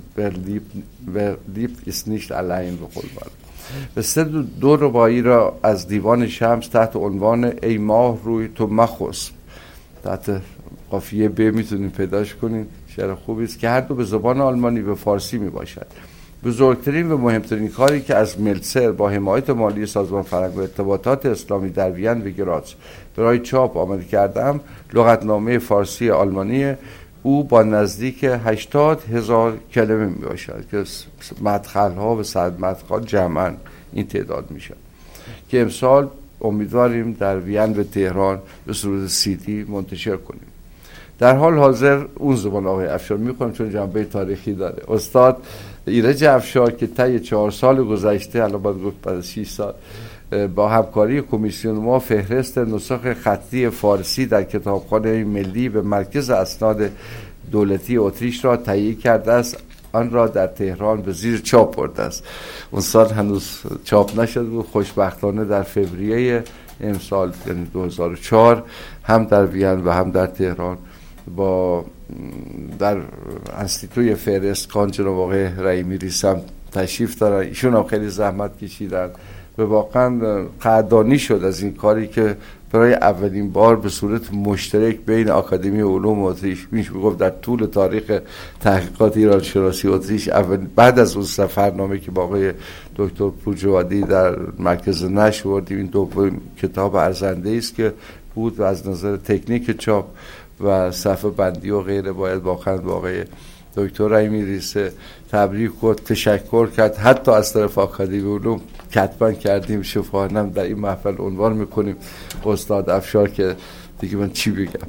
لیب ist nicht allein به قول معروف. و سه دو رباعی را از دیوان شمس تحت عنوان ای ماه روی تو مخسب تحت قافیه ب میتونید پیداش کنید، شعر خوبی است که هر دو به زبان آلمانی به فارسی می باشد. بزرگترین و مهمترین کاری که از ملتسر با حمایت مالی سازمان فرهنگ و ارتباطات اسلامی در وین و گراز برای چاپ آماده کردم لغتنامه فارسی آلمانی او با نزدیک 80,000 کلمه می باشد که مدخل ها و صد مدخل جمعاً این تعداد می شد که امسال امیدواریم در وین و تهران به صورت CD منتشر کنیم. در حال حاضر اون زبان آقای افشار میخونم چون جنبه تاریخی داره. استاد ایرج افشار که طی 4 سال گذشته الان باید گفت بعد 6 سال با همکاری کمیسیون ما فهرست نسخ خطی فارسی در کتابخانه ملی به مرکز اسناد دولتی اتریش را تهیه کرده است، آن را در تهران به زیر چاپ برده است. اون سال هنوز چاپ نشده بود. خوشبختانه در فوریه امسال یعنی 2004 هم در وین و هم در تهران با در انستیتوی فهرستخوان جناب آقای رحیمی ریسم تشریف دارن. ایشون هم خیلی زحمت کشیدن و واقعا قدردانی شد از این کاری که برای اولین بار به صورت مشترک بین آکادمی علوم اتریش میشه گفت در طول تاریخ تحقیقات ایران شناسی اتریش بعد از اون سفرنامه که با آقای دکتر پورجوادی در مرکز نشر بردیم، این دومین کتاب ارزنده است که بود و از نظر تکنیک چاپ و صفحه بندی و غیره باید واقعا با آقای دکتر رحیمی ریسه تبریک کرد، تشکر کرد. حتی از طرف آکادمی علوم کتبا کردیم، شفاهنم در این محفل عنوان میکنیم استاد افشار که دیگه من چی بگم،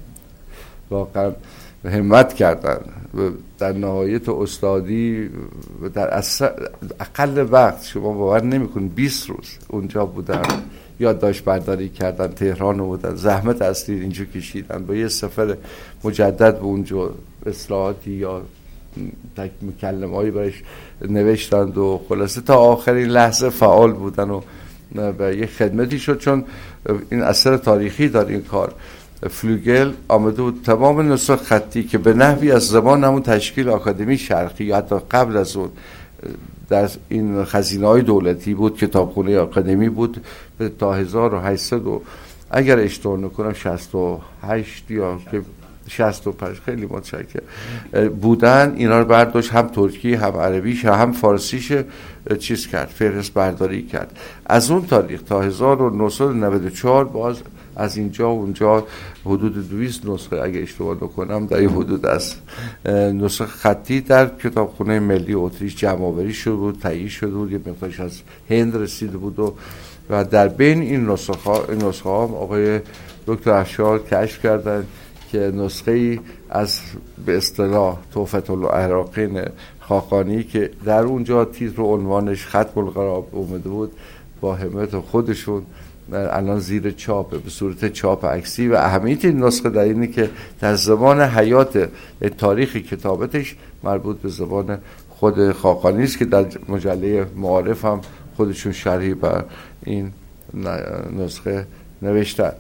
واقعا همت کردن و در نهایت استادی و در اقل وقت شما باور نمیکنید 20 روز اونجا بودن، یادداشت برداری کردن، تهران بودن، زحمت اصلی اینجا کشیدن، با یه سفر مجدد به اونجا اصلاحاتی یا مکلمه‌ای برایش نوشتند و خلاصه تا آخرین لحظه فعال بودن و یه خدمتی شد. چون این اثر تاریخی داره این کار. فلوگل آمده بود تمام نسخ خطی که به نحوی از زمان همون تشکیل آکادمی شرقی یا حتی قبل از اون در این خزینه‌های دولتی بود، کتابخونه آکادمی بود تا 1800 و اگر اشتباه نکنم 68 یا 65 خیلی متشکرم بودن، اینا رو برداشت هم ترکی هم عربیش هم فارسیش چیز کرد، فهرست برداری کرد. از اون تاریخ تا 1994 باز از اینجا و اونجا حدود 200 نسخه اگه اشتباه نکنم در این حدود از نسخه خطی در کتابخونه ملی اتریش جمع‌آوری شده بود، تهیه شده بود، یه مقدارش از هند رسیده بود و در بین این نسخه ها آقای دکتر افشار کشف کردن که نسخه‌ای از به اصطلاح تحفة العراقین خاقانی که در اونجا تیتر و عنوانش ختم القراب اومده بود با همت خودشون الان زیر چاپه به صورت چاپ عکسی و اهمیت این نسخه در اینه که در زبان حیات تاریخ کتابتش مربوط به زبان خود خاقانی است که در مجله معارف هم خودشون شرحی بر این نسخه نوشتن.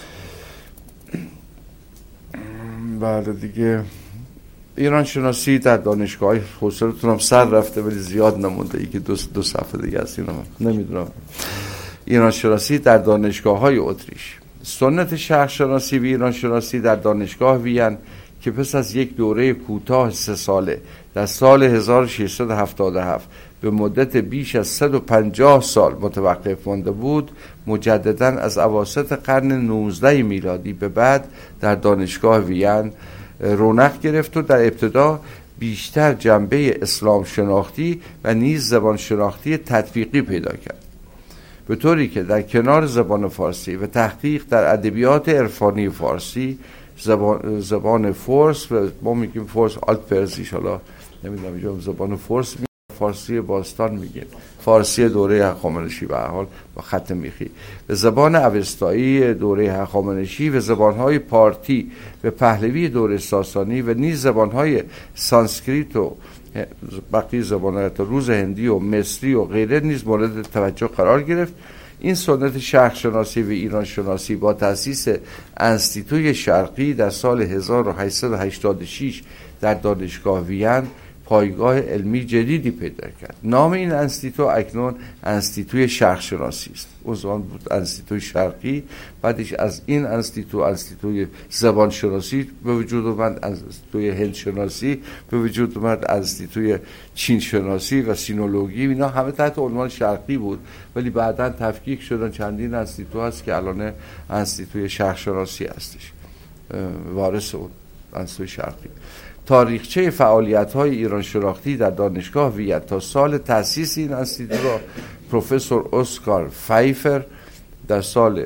بعد دیگه ایران شناسی در دانشگاه، حوصلتونم سر رفته ولی زیاد نمونده، یکی دو صفحه دیگه است، اینو نمیدونم. ایران شناسی در دانشگاه‌های اتریش، سنت شرق شناسی و ایران شناسی در دانشگاه وین که پس از یک دوره کوتاه 3 ساله در سال 1677 به مدت بیش از 150 سال متوقف مانده بود، مجدداً از اواسط قرن 19 میلادی به بعد در دانشگاه وین رونق گرفت و در ابتدا بیشتر جنبه اسلام شناختی و نیز زبان شناختی تطبیقی پیدا کرد، به طوری که در کنار زبان فارسی و تحقیق در ادبیات عرفانی فارسی، زبان فارس و ما میگیم فارس آلت پرزی، حالا نمیدونم اینجا زبان فارس فارسی باستان میگیم، فارسی دوره هخامنشی به هر حال با خط میخی، به زبان اوستایی دوره هخامنشی و زبانهای پارتی و پهلوی دوره ساسانی و نیز زبانهای سانسکریت و بقیه زبانهای روز هندی و مصری و غیره نیز مورد توجه قرار گرفت. این سنت شرق شناسی و ایران شناسی با تأسیس انستیتوی شرقی در سال 1886 در دانشگاه وین پایگاه علمی جدیدی پیدا کرد. نام این انستیتو اکنون انستیتوی شرق شناسی است. اون زمان بود انستیتوی شرقی، بعدش از این انستیتوی زبان شناسی به وجود اومد، انستیتوی هند شناسی به وجود اومد، انستیتوی چین شناسی و سینولوژی، اینا همه تحت عنوان شرقی بود ولی بعداً تفکیک شدن. چندین انستیتو هست که الان انستیتوی شرق شناسی هستش، وارث اون انستیتوی شرقی. تاریخچه فعالیت‌های ایران شناختی در دانشگاه وین تا سال تأسیس این انستیتو را پروفسور اسکار فایفر در سال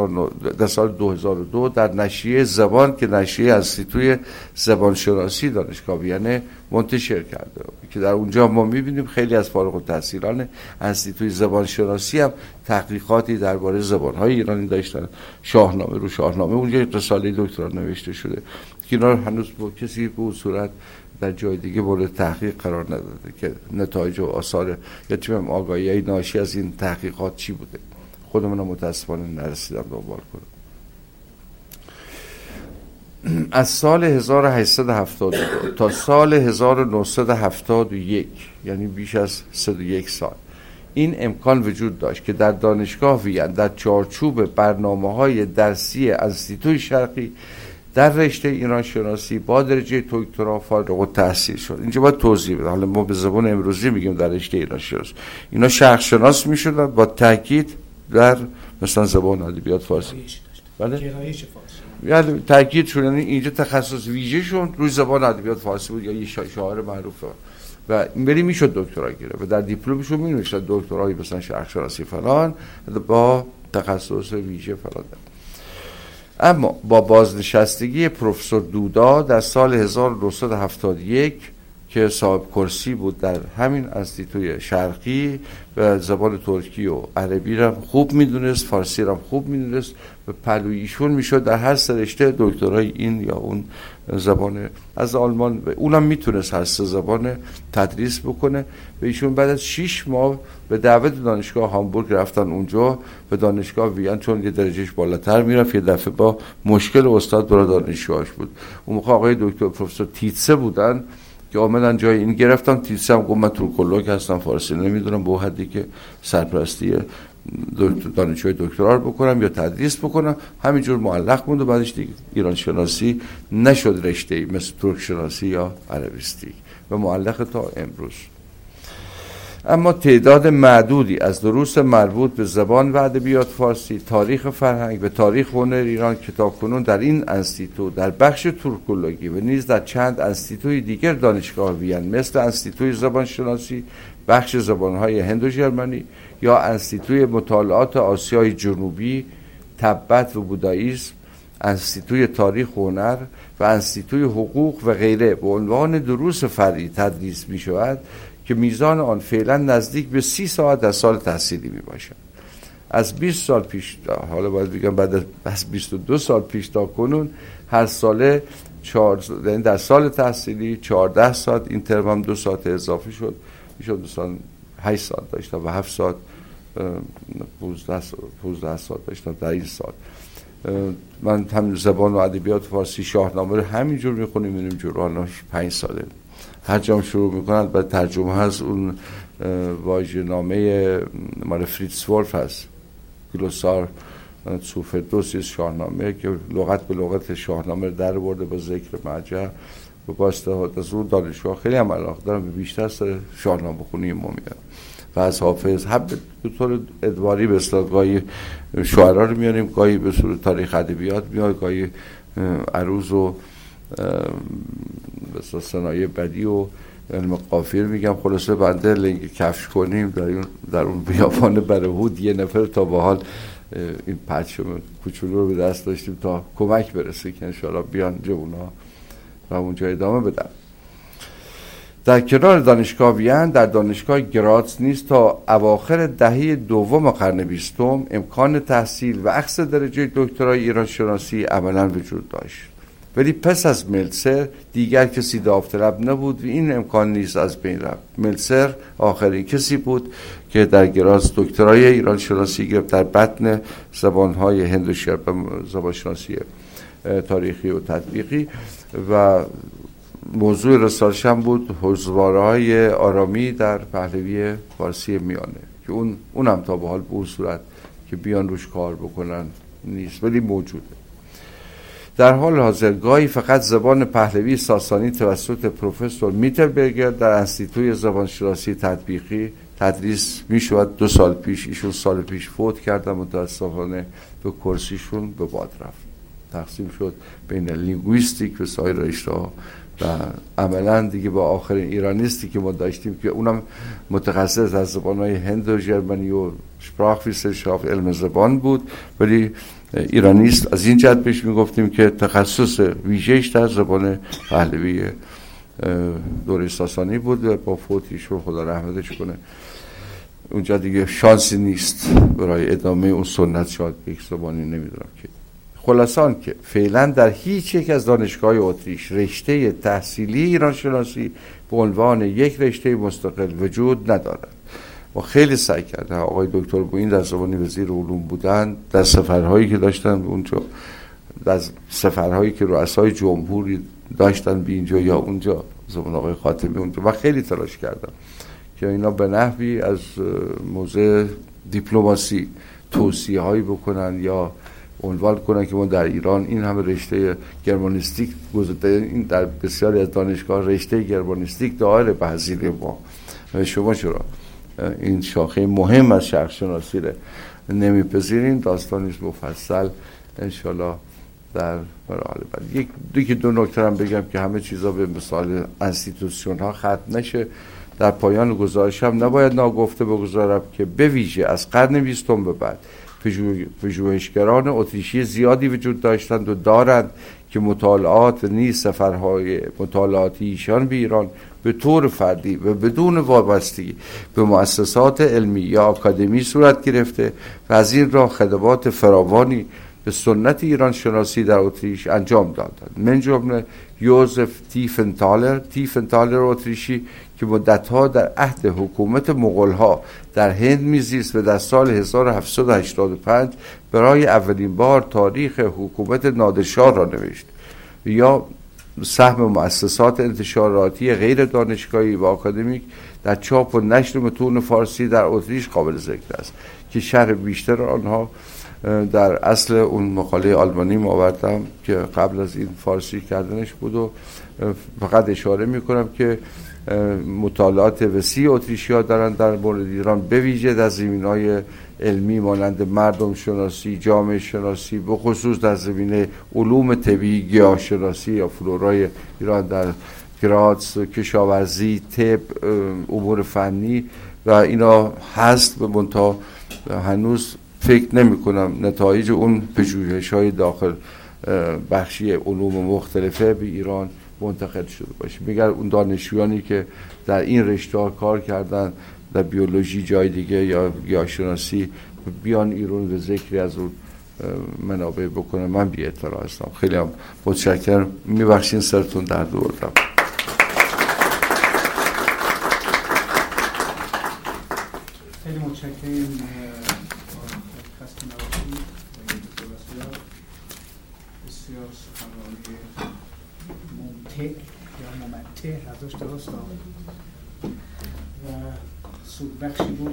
2002 در نشریه زبان که نشریه انستیتوی زبان شناسی دانشگاه وین منتشر کرده که در اونجا ما می‌بینیم خیلی از فارغ التحصیلان انستیتوی زبان شناسی هم تحقیقاتی درباره زبان‌های ایرانی داشتن. شاهنامه اونجا رساله دکترا نوشته شده که اینا هنوز با کسی به اون صورت در جای دیگه مورد تحقیق قرار نداده که نتایج و آثار یا چون آگاهی ناشی از این تحقیقات چی بوده. خودمون متاسفانه نرسیدم دنبال کنم. از سال 1872 تا سال 1971 یعنی بیش از 31 سال این امکان وجود داشت که در دانشگاه وین در چارچوب برنامه‌های درسی انستیتوی شرقی در رشته ایران شناسی با درجه دکترا فارغ التحصیل شد. اینجا باید توضیح بدم، حالا ما به زبان امروزی میگیم در رشته ایران شناسی، اینا شرق شناس میشدن با تاکید در مثلا زبان ادبیات فارسی. بله؟ گرایش فارسی. یعنی تاکید شد، یعنی اینجا تخصص ویژه‌شون روی زبان ادبیات فارسی بود یا یه شاعر معروفه و این بری میشد دکترا گرفت و در دیپلمشون می‌نوشتن دکترای مثلا شرق شناسی فلان با تخصص ویژه فلان. اما با بازنشستگی پروفسور دودا در سال 1971 که صاحب کرسی بود در همین انستیتوی شرقی و زبان ترکی و عربی را خوب میدونست، فارسی را خوب میدونست و پهلوی ایشون میشد در هر سه رشته دکترای این یا اون زبان از آلمان، اونم میتونست هر سه زبان تدریس بکنه و ایشون بعد از 6 ماه به دعوت دانشگاه هامبورگ رفتن اونجا به دانشگاه وین، چون یه درجهش بالاتر میرفت یه دفعه با مشکل استاد برای دانشجوهاش بود. اون موقع آقای دکتر پروفسور تیتسه بودن که آمدن جای این گرفتم. تیتسه هم گفت من ترکولوگ هستم، فارسی نمیدونم، به حدی که سرپرستی دانشجوی دکترا رو بکنم یا تدریس بکنم. همینجور معلق موند و بعدش دیگه ایران شناسی نشد رشته‌ای مثل ترک شناسی یا عربیستی و معلق تا امروز. اما تعداد معدودی از دروس مربوط به زبان و ادبیات فارسی، تاریخ فرهنگ و تاریخ هنر ایران که تاکنون در این انستیتو در بخش ترکولوژی و نیز در چند انستیتوی دیگر دانشگاه وین مثل انستیتوی زبان شناسی بخش زبانهای هند و ژرمنی یا انستیتوی مطالعات آسیای جنوبی، تبت و بوداییسم، انستیتوی تاریخ و هنر و انستیتوی حقوق و غیره به عنوان دروس فرعی تدریس می شود که میزان آن فعلا نزدیک به 30 ساعت در سال تحصیلی می باشد. از 20 سال پیش حالا باید بگم بعد از 22 سال پیش تا کنون هر ساله یعنی در سال تحصیلی 14 ساعت، این ترم هم 2 ساعت اضافه شد، میشد دوستان 8 ساعت داشتم و 7 ساعت 15 ساعت داشتم در این سال. من هم زبان و ادبیات فارسی شاهنامه رو همینجور میخونیم، میریم جوراناش 5 ساله. هر جام شروع میکنن بعد ترجمه هست، اون واژه‌نامه مال فریتز ولف هست، گلوسار سوفردوسی شاهنامه که لغت به لغت شاهنامه در برده با ذکر مرجع و با استفاده از اون. دانشگاه خیلی هم علاقه دارم به بیشتر سر شاهنامه خونی ما میاد و از حافظ هم به طور ادواری به اصطلاح گاهی شعرا رو میاریم، گاهی به صورت تاریخ ادبیات میاد، گاهی عروض و به اصطلاح صنایع بدی و علم قافیه میگم. خلاصه بنده لنگ کفش کنیم در اون بیابان برهود یه نفر تا به حال این پرچم کوچولو رو به دست داشتیم تا کمک برسه که انشاءالله بیان جوونا و اونجا ادامه بدن. در کنار دانشگاه وین در دانشگاه گراتز نیز تا اواخر دهه دوم قرن 20 امکان تحصیل و اخذ درجه دکترای ایران شناسی عملا وجود داشت، ولی پس از ملتسر دیگر کسی داوطلب نبود و این امکان نیز از بین رفت. ملتسر آخرین کسی بود که در گراتز دکترای ایران شناسی گرفت در بطن زبانهای هند و شرق، زبان شناسی تاریخی و تطبیقی، و موضوع رسالش هم بود حضوارهای آرامی در پهلوی فارسی میانه که اونم تا به حال به اون صورت که بیان روش کار بکنن نیست، ولی موجوده. در حال حاضر گاهی فقط زبان پهلوی ساسانی توسط پروفسور میتربرگر در انستیتوی زبانشناسی تطبیقی تدریس میشود. 2 سال پیش ایشون سال پیش فوت کردن، متاسفانه به کرسیشون به باد رفت، تقسیم شد بین لینگویستیک و سایر رشته‌ها و عملا دیگه با آخرین ایرانیستی که ما داشتیم که اونم متخصص از زبان‌های هند و ژرمنی و شپراخویسنشافت علم زبان بود، ولی ایرانیست از این جهت بهش میگفتیم که تخصص ویژه‌اش در زبان پهلوی دوره ساسانی بود و با فوتیشون خدا رحمتش کنه اونجا دیگه شانسی نیست برای ادامه اون سنت، شاید یک زبانی نمیدونم که. خلاصان که فعلا در هیچ یک از دانشگاه اتریش رشته تحصیلی ایران شناسی به عنوان یک رشته مستقل وجود ندارد. ما خیلی سعی کردیم، آقای دکتر بوین در زمانی وزیر علوم بودن، در سفرهایی که داشتن اونجا، در سفرهایی که رؤسای جمهوری داشتن به اینجا یا اونجا، زمان آقای خاتمی اونجا، و خیلی تلاش کردم که اینا به نحوی از موضع دیپلماسی توصیه هایی بکنن یا عنوان کنن که ما در ایران این همه رشته گرمانیستیک گذاشته، این در بسیاری از دانشگاه رشته گرمانیستیک دائره بحثیل ما، شما چرا این شاخه مهم از شرق شناسی رو نمیپذیرین؟ داستانیش مفصل انشالله در مراحل بعد. یکی دو نکته هم بگم که همه چیزا به مثال انستیتوسیون ها ختم نشه. در پایان گزارشم نباید ناگفته بگذارم که به ویژه از قرن 20 به بعد پژوهشگران اتریشی زیادی وجود داشتند و دارند که مطالعات و نیز سفرهای مطالعاتی ایشان به ایران به طور فردی و بدون وابستگی به مؤسسات علمی یا آکادمی صورت گرفته و از این راه خدمات فراوانی به سنت ایران شناسی در اتریش انجام دادند. من جمله یوزف تیفنتالر اتریشی که مدتها در عهد حکومت مغول‌ها در هند میزیست و در سال 1785 برای اولین بار تاریخ حکومت نادرشاه را نوشت، یا سهم مؤسسات انتشاراتی غیر دانشگاهی و آکادمیک در چاپ و نشر متون فارسی در اتریش قابل ذکر است که شرح بیشتر آنها در اصل اون مقاله آلمانی ما آوردم که قبل از این فارسی کردنش بود و فقط اشاره میکنم که مطالعات وسیع اتریشی‌ها دارن در مورد ایران، به ویژه در زمینه‌های علمی مانند مردم شناسی، جامعه شناسی، به خصوص در زمینه علوم طبیعی، گیاهشناسی یا فلورای ایران در گراتز، کشاورزی، طب، امور فنی و اینا هست. به منتها هنوز فکر نمی کنم نتایج اون پژوهش‌های داخل بخشی علوم مختلفه به ایران منتقل شده باشه. میگن اون دانشجویانی که در این رشته ها کار کردن در بیولوژی جای دیگه یا گیاهشناسی بیان ایران و ذکری از اون منابع بکنه، من بی اطلاع هستم. خیلی هم متشکرم، میبخشین سرتون درد آوردم. خیلی متشکرم. خسته نباشید. بسیار سخنرانی ممتع یا ممتع ازش درست و سودبخشی بود.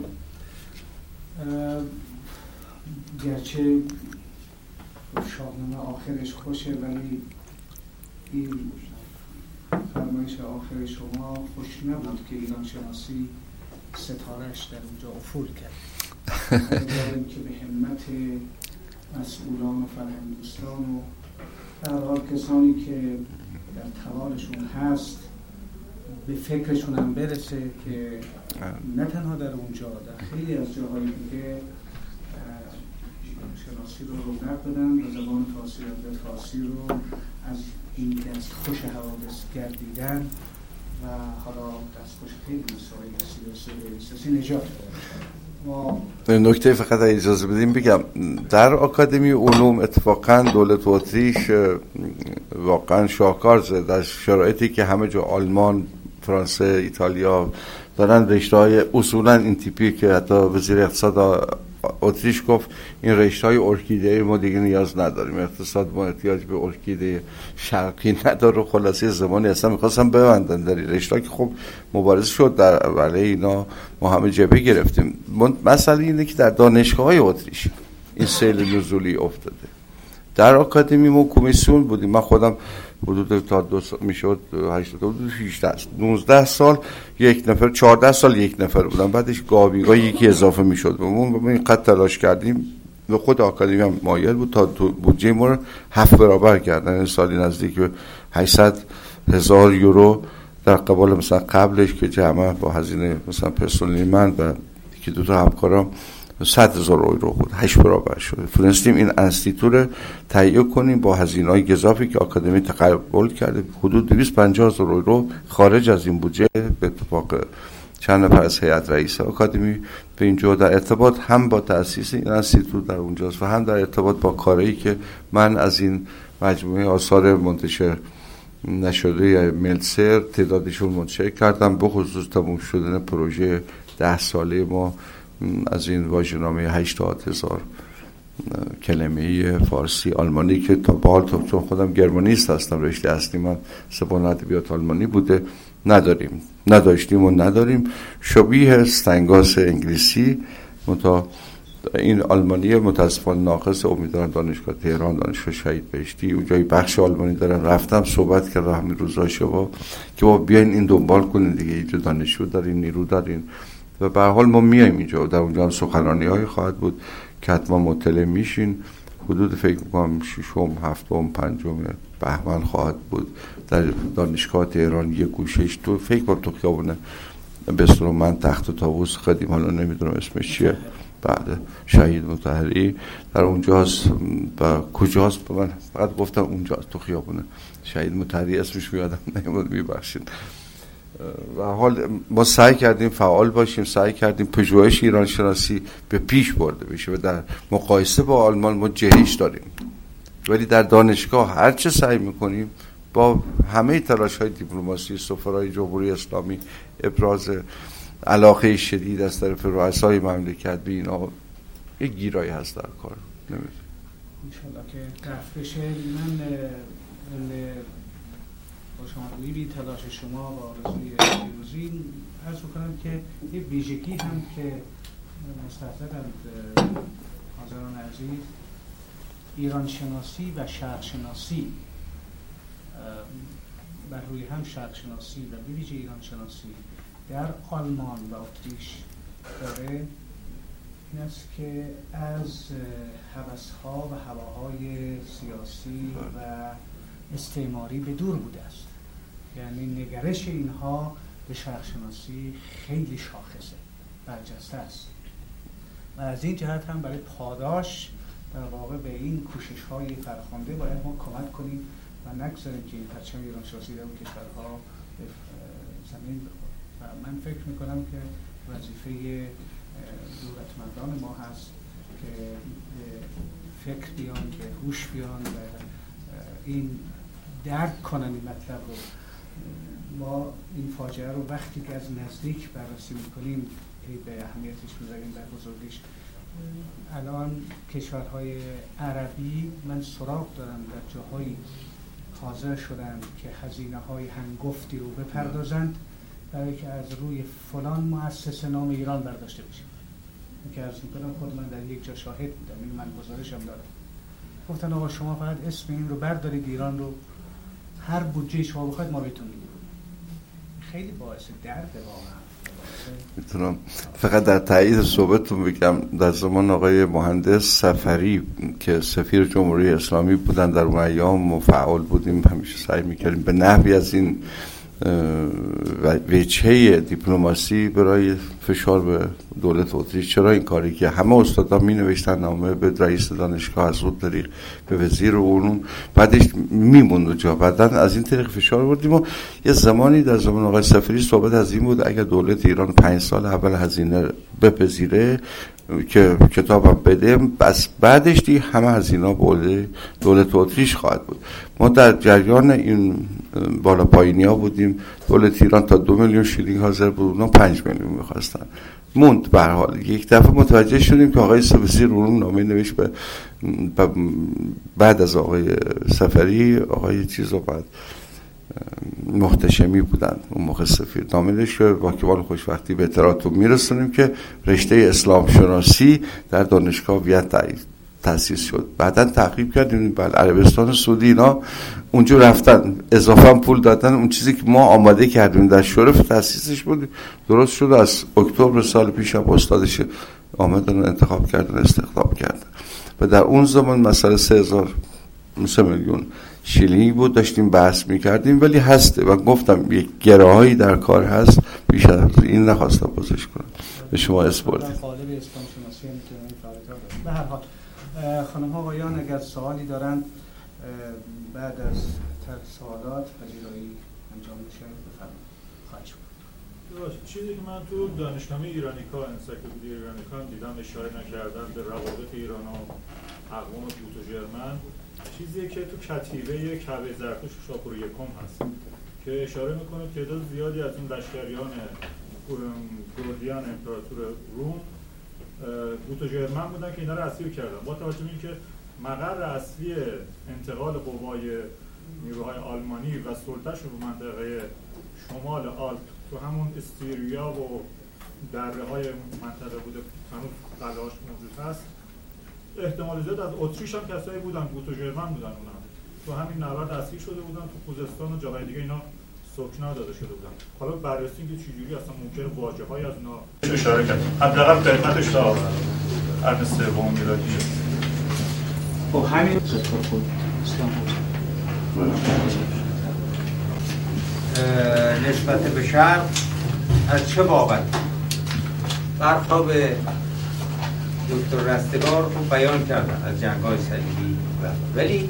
گرچه شاهنامه آخرش خوشه ولی این فرمایش آخر شما خوش نبود که ایران شناسی ستارهش در اونجا افول کرد. داریم که به همت مسئولان و فرهنگدوستان و در حال کسانی که در توانشون هست به فکرشون هم برسه که نه تنها در اونجا، در خیلی از جاهای دیگه شناسی رو رونق بدن و زبان فارسی و ادبیات فارسی رو از این دستخوش حوادث گردیدن و حالا دستخوش خیلی مسائل سیاسی نجات بدن. نکته فقط اجازه بدیم بگم، در آکادمی علوم اتفاقا دولت اتریش واقعا شاهکار زد در شرایطی که همه جا آلمان، فرانسه، ایتالیا دارن رشته‌های اصولا این تیپی که حتی وزیر اقتصاد اتریش گفت این رشته‌های ارکیده‌ای ما دیگه نیاز نداریم، اقتصاد ما احتیاج به ارکیده شرقی نداره. خلاصه زمانی اصلا می‌خواستم ببندن در این رشته که خب مبارزه شد در علیه اینا، ما همه جبهه گرفتیم. مسئله اینه که در دانشگاه‌های اتریش این سیل نزولی افتاده. در آکادمی ما کمیسیون بودیم، من خودم حدود تا میشد 19 سال یک نفر، 14 سال یک نفر بودم، بعدش گاویگاه یکی اضافه میشد. ما اینقدر تلاش کردیم و خود آکادمی هم مایل بود تا بودجه ما رو 7 برابر کردن. سالی نزدیک به 800,000 یورو در قبال مثلا قبلش که جمع با هزینه مثلا پرسنلی من و یکی دو تا همکارم 100,000 یورو بود، 8 برابر شده. تونستیم این انستیتو رو تهیه کنیم با هزینه‌های گزافی که آکادمی تقبل کرده. حدود 250,000 یورو خارج از این بودجه به اتفاق چند نفر از هیئت رئیسه آکادمی به اینجا در ارتباط هم با تأسیس این انستیتو در اونجاست و هم در ارتباط با کاری که من از این مجموعه آثار منتشر نشده یا ملتسر تعدادشون منتشر کردم، به خصوص تموم شدن پروژه 10 ساله ما از این واژه‌نامه 80,000 کلمه‌ای فارسی آلمانی که تا به حال چون خودم گرمانیست هستم، رشته اصلی من زبان ادبیات آلمانی بوده، نداشتیم و نداریم. شبیه استنگاس انگلیسی متا این آلمانی متاسفانه ناقص. امیدوارم دانشگاه تهران، دانشگاه شهید بهشتی اونجای بخش آلمانی دارن، رفتم صحبت کردم همین روزا شبا که با بیاین این دنبال کنین دیگه، اینجا دانشجو دارین، نیرو دارین و به هر حال ما میایم اینجا. در اونجا هم سخنرانی‌های خواهد بود که حتما مطلع میشین. حدود فکر می‌کنم 6م، 7م، 5م بهمن خواهد بود در دانشگاه تهران. یک گوشهش تو فکر کنم تو خیابون بستر من تخت و طاووس قدیم، حالا نمیدونم اسمش چیه، بعد شهید مطهری در اونجاست. و کجاست؟ من فقط گفتم اونجاست تو خیابون شهید مطهری، اسمش یادم نمیاد، میبخشید. و حال ما سعی کردیم فعال باشیم، سعی کردیم پژوهش ایران شناسی به پیش برده بشه و در مقایسه با آلمان ما جهش داریم، ولی در دانشگاه هر چه سعی میکنیم با همه تلاش‌های دیپلماسی سفرای جمهوری اسلامی، ابراز علاقه شدید از طرف رؤسای مملکت به اینا، یک گیرایی هست در کار. نمیدونم انشالله که رفت بشه. من با شما بی تلاش شما و آرزوی پیروزی عرض کنم که یه ویژگی هم که مستحضرند حاضران عزیز، ایران شناسی و شرق شناسی بر روی هم شرق شناسی و به ویژه ایران شناسی در آلمان و اتریش داره این است که از هوس‌ها و هواهای سیاسی و استعماری به دور بوده است. یعنی نگرش اینها به شرق شناسی خیلی شاخصه، برجسته است و از این جهت هم برای پاداش در واقع به این کوشش‌های فرخنده باید ما کمک کنیم و نگذاریم که این پرچم ایران شناسی در اون کشورها به زمین بخوره. و من فکر میکنم که وظیفه دولتمندان ما هست فکر بیان، به هوش بیان و این درک کنن این مطلب رو. ما این فاجعه رو وقتی که از نزدیک بررسی میکنیم به اهمیتش میذاریم، در بزرگیش. الان کشورهای عربی من سراغ دارم در جاهایی حاضر شدن که هزینه‌های هنگفتی رو بپردازند برای که از روی فلان مؤسسه نام ایران برداشته بشه. این که عرض میکنم خود من در یک جا شاهد بودم، این من گزارشم دارم. گفتن آقا شما فقط اسم این رو بردارید ایران رو، هر بودجه شما بخواید ما بهتون میدیم. خیلی باعث درد واقعا. میتونم فقط در تایید صحبتتون بگم در زمان آقای مهندس سفری که سفیر جمهوری اسلامی بودن در اون ایام و فعال بودیم، همیشه سعی میکردیم به نحوی از این وجهه دیپلماسی برای فشار به دولت اتریش. چرا این کاری که همه استادا می نوشتن نامه به رئیس دانشگاه از اون طریق به وزیر علوم، بعدش میموند جا، بعدن از این طریق فشار بردیم. و یه زمانی در زمان آقای سفری صحبت از این بود اگر دولت ایران 5 سال اول هزینه بپذیره که کتابم بده، بس بعدش دیگه همه هزینه بوده دولت اتریش خواهد بود. ما در جریان این بالا پایینی ها بودیم. دولت ایران تا 2 میلیون شیلینگ حاضر بود، اونا 5 میلیون میخواستن. موند به هر حال. یک دفعه متوجه شدیم که آقای وزیر علوم نامه نوشت به بعد از آقای سفری، آقای چیزو بعد محتشمی بودن اون موقع سفیر، نامه نوشت که با کمال خوشبختی به اطلاعاتتون میرسونیم که رشته اسلام شناسی در دانشگاه ویت تأسیس شد. بعداً تحقیق کردیم بعد عربستان سعودی اینا اونجا رفتن اضافه پول دادن، اون چیزی که ما آماده کردیم در شرف تأسیسش بود درست شد. از اکتبر سال پیش هم استادش آمدن انتخاب کردن استخدام کردن و در اون زمان مسئله 3 میلیون شیلینگ بود. داشتیم بحث میکردیم ولی هسته و گفتم یک گراهایی در کار هست، بیشتر از این نخواستم بازش کنم. به شما اسپوردیم. به هر حال خانم ها آقایان اگر سوالی دارند بعد از سوالات پذیرایی انجام بشه بفرمایید. خواهش می‌کنم. چیزی که من تو دانشکده ایرانیکا انسایکلوپدی ایرانیکا دیدم اشاره نکردن به روابط ایران و اقوام بوتو-ژرمن، چیزی که تو کتیبه کعبه زرتشت شاپور یکم هست که اشاره میکنه تعداد زیادی از این لشکریان گردیان امپراتور روم بوتو-ژرمن بودن که اینا رو اسیر کردن. با توجه به اینکه مقر اصلی انتقال قوای نیروهای آلمانی و سلطه‌ش رو منطقه شمال آلپ تو همون استیریا و دره‌های منطقه بوده، هنوز قلعه‌اش موجود هست. احتمال زیاد از اتریش هم کسایی بودن بوتو-ژرمن بودن، اونا تو همین نبرد اسیر شده بودن، تو خوزستان و جاهای دیگه اینا سکنا داده شده بودن. حالا بررسی اینکه چجوری اصلا ممکنه واژه‌های از اینا اشاره کرد. حداقل قیمتش تا قرن سوم میلادی. خب همین نسبت به شرق از چه بابت برخوا به دکتر رستگار خوب بیان کردن از جنگ‌های صلیبی، ولی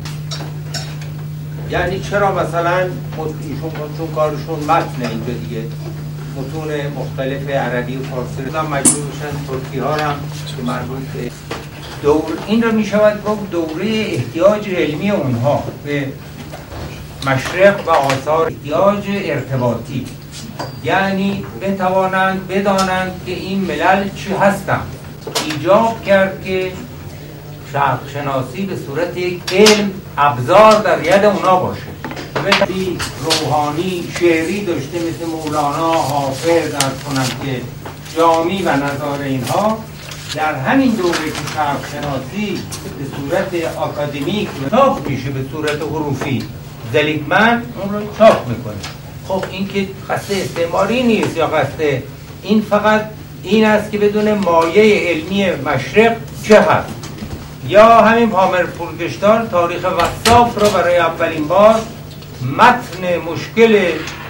یعنی چرا مثلا ایشون چون کارشون متن اینجا دیگه متون مختلف عربی و فارسی رو مجبور میشن ترکی ها هم که مربوط به این رو میشود گفت دوره احتیاج علمی اونها به مشرق و آثار، احتیاج ارتباطی، یعنی بتوانند بدانند که این ملل چی هستند. ایجاب کرد که شرق شناسی به صورت یک علم ابزار در ید اونا باشه، بتوانی روحانی شعری داشته مثل مولانا، حافظ، درد کنند که جامی و نظار اینها در همین دوره که شرق شناسی به صورت آکادمیک چاپ میشه به صورت حروفی، زلیگمن اون رو چاپ میکنه. خب این که قصد استعماری نیست یا قصد این، فقط این است که بدون مایه علمی مشرق چه هست. یا همین پامر پورگشتار تاریخ وصاف رو برای اولین بار متن مشکل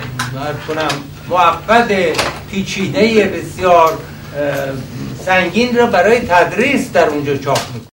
معقد پیچیده بسیار سنگین رو برای تدریس در اونجا چاپ میکنه.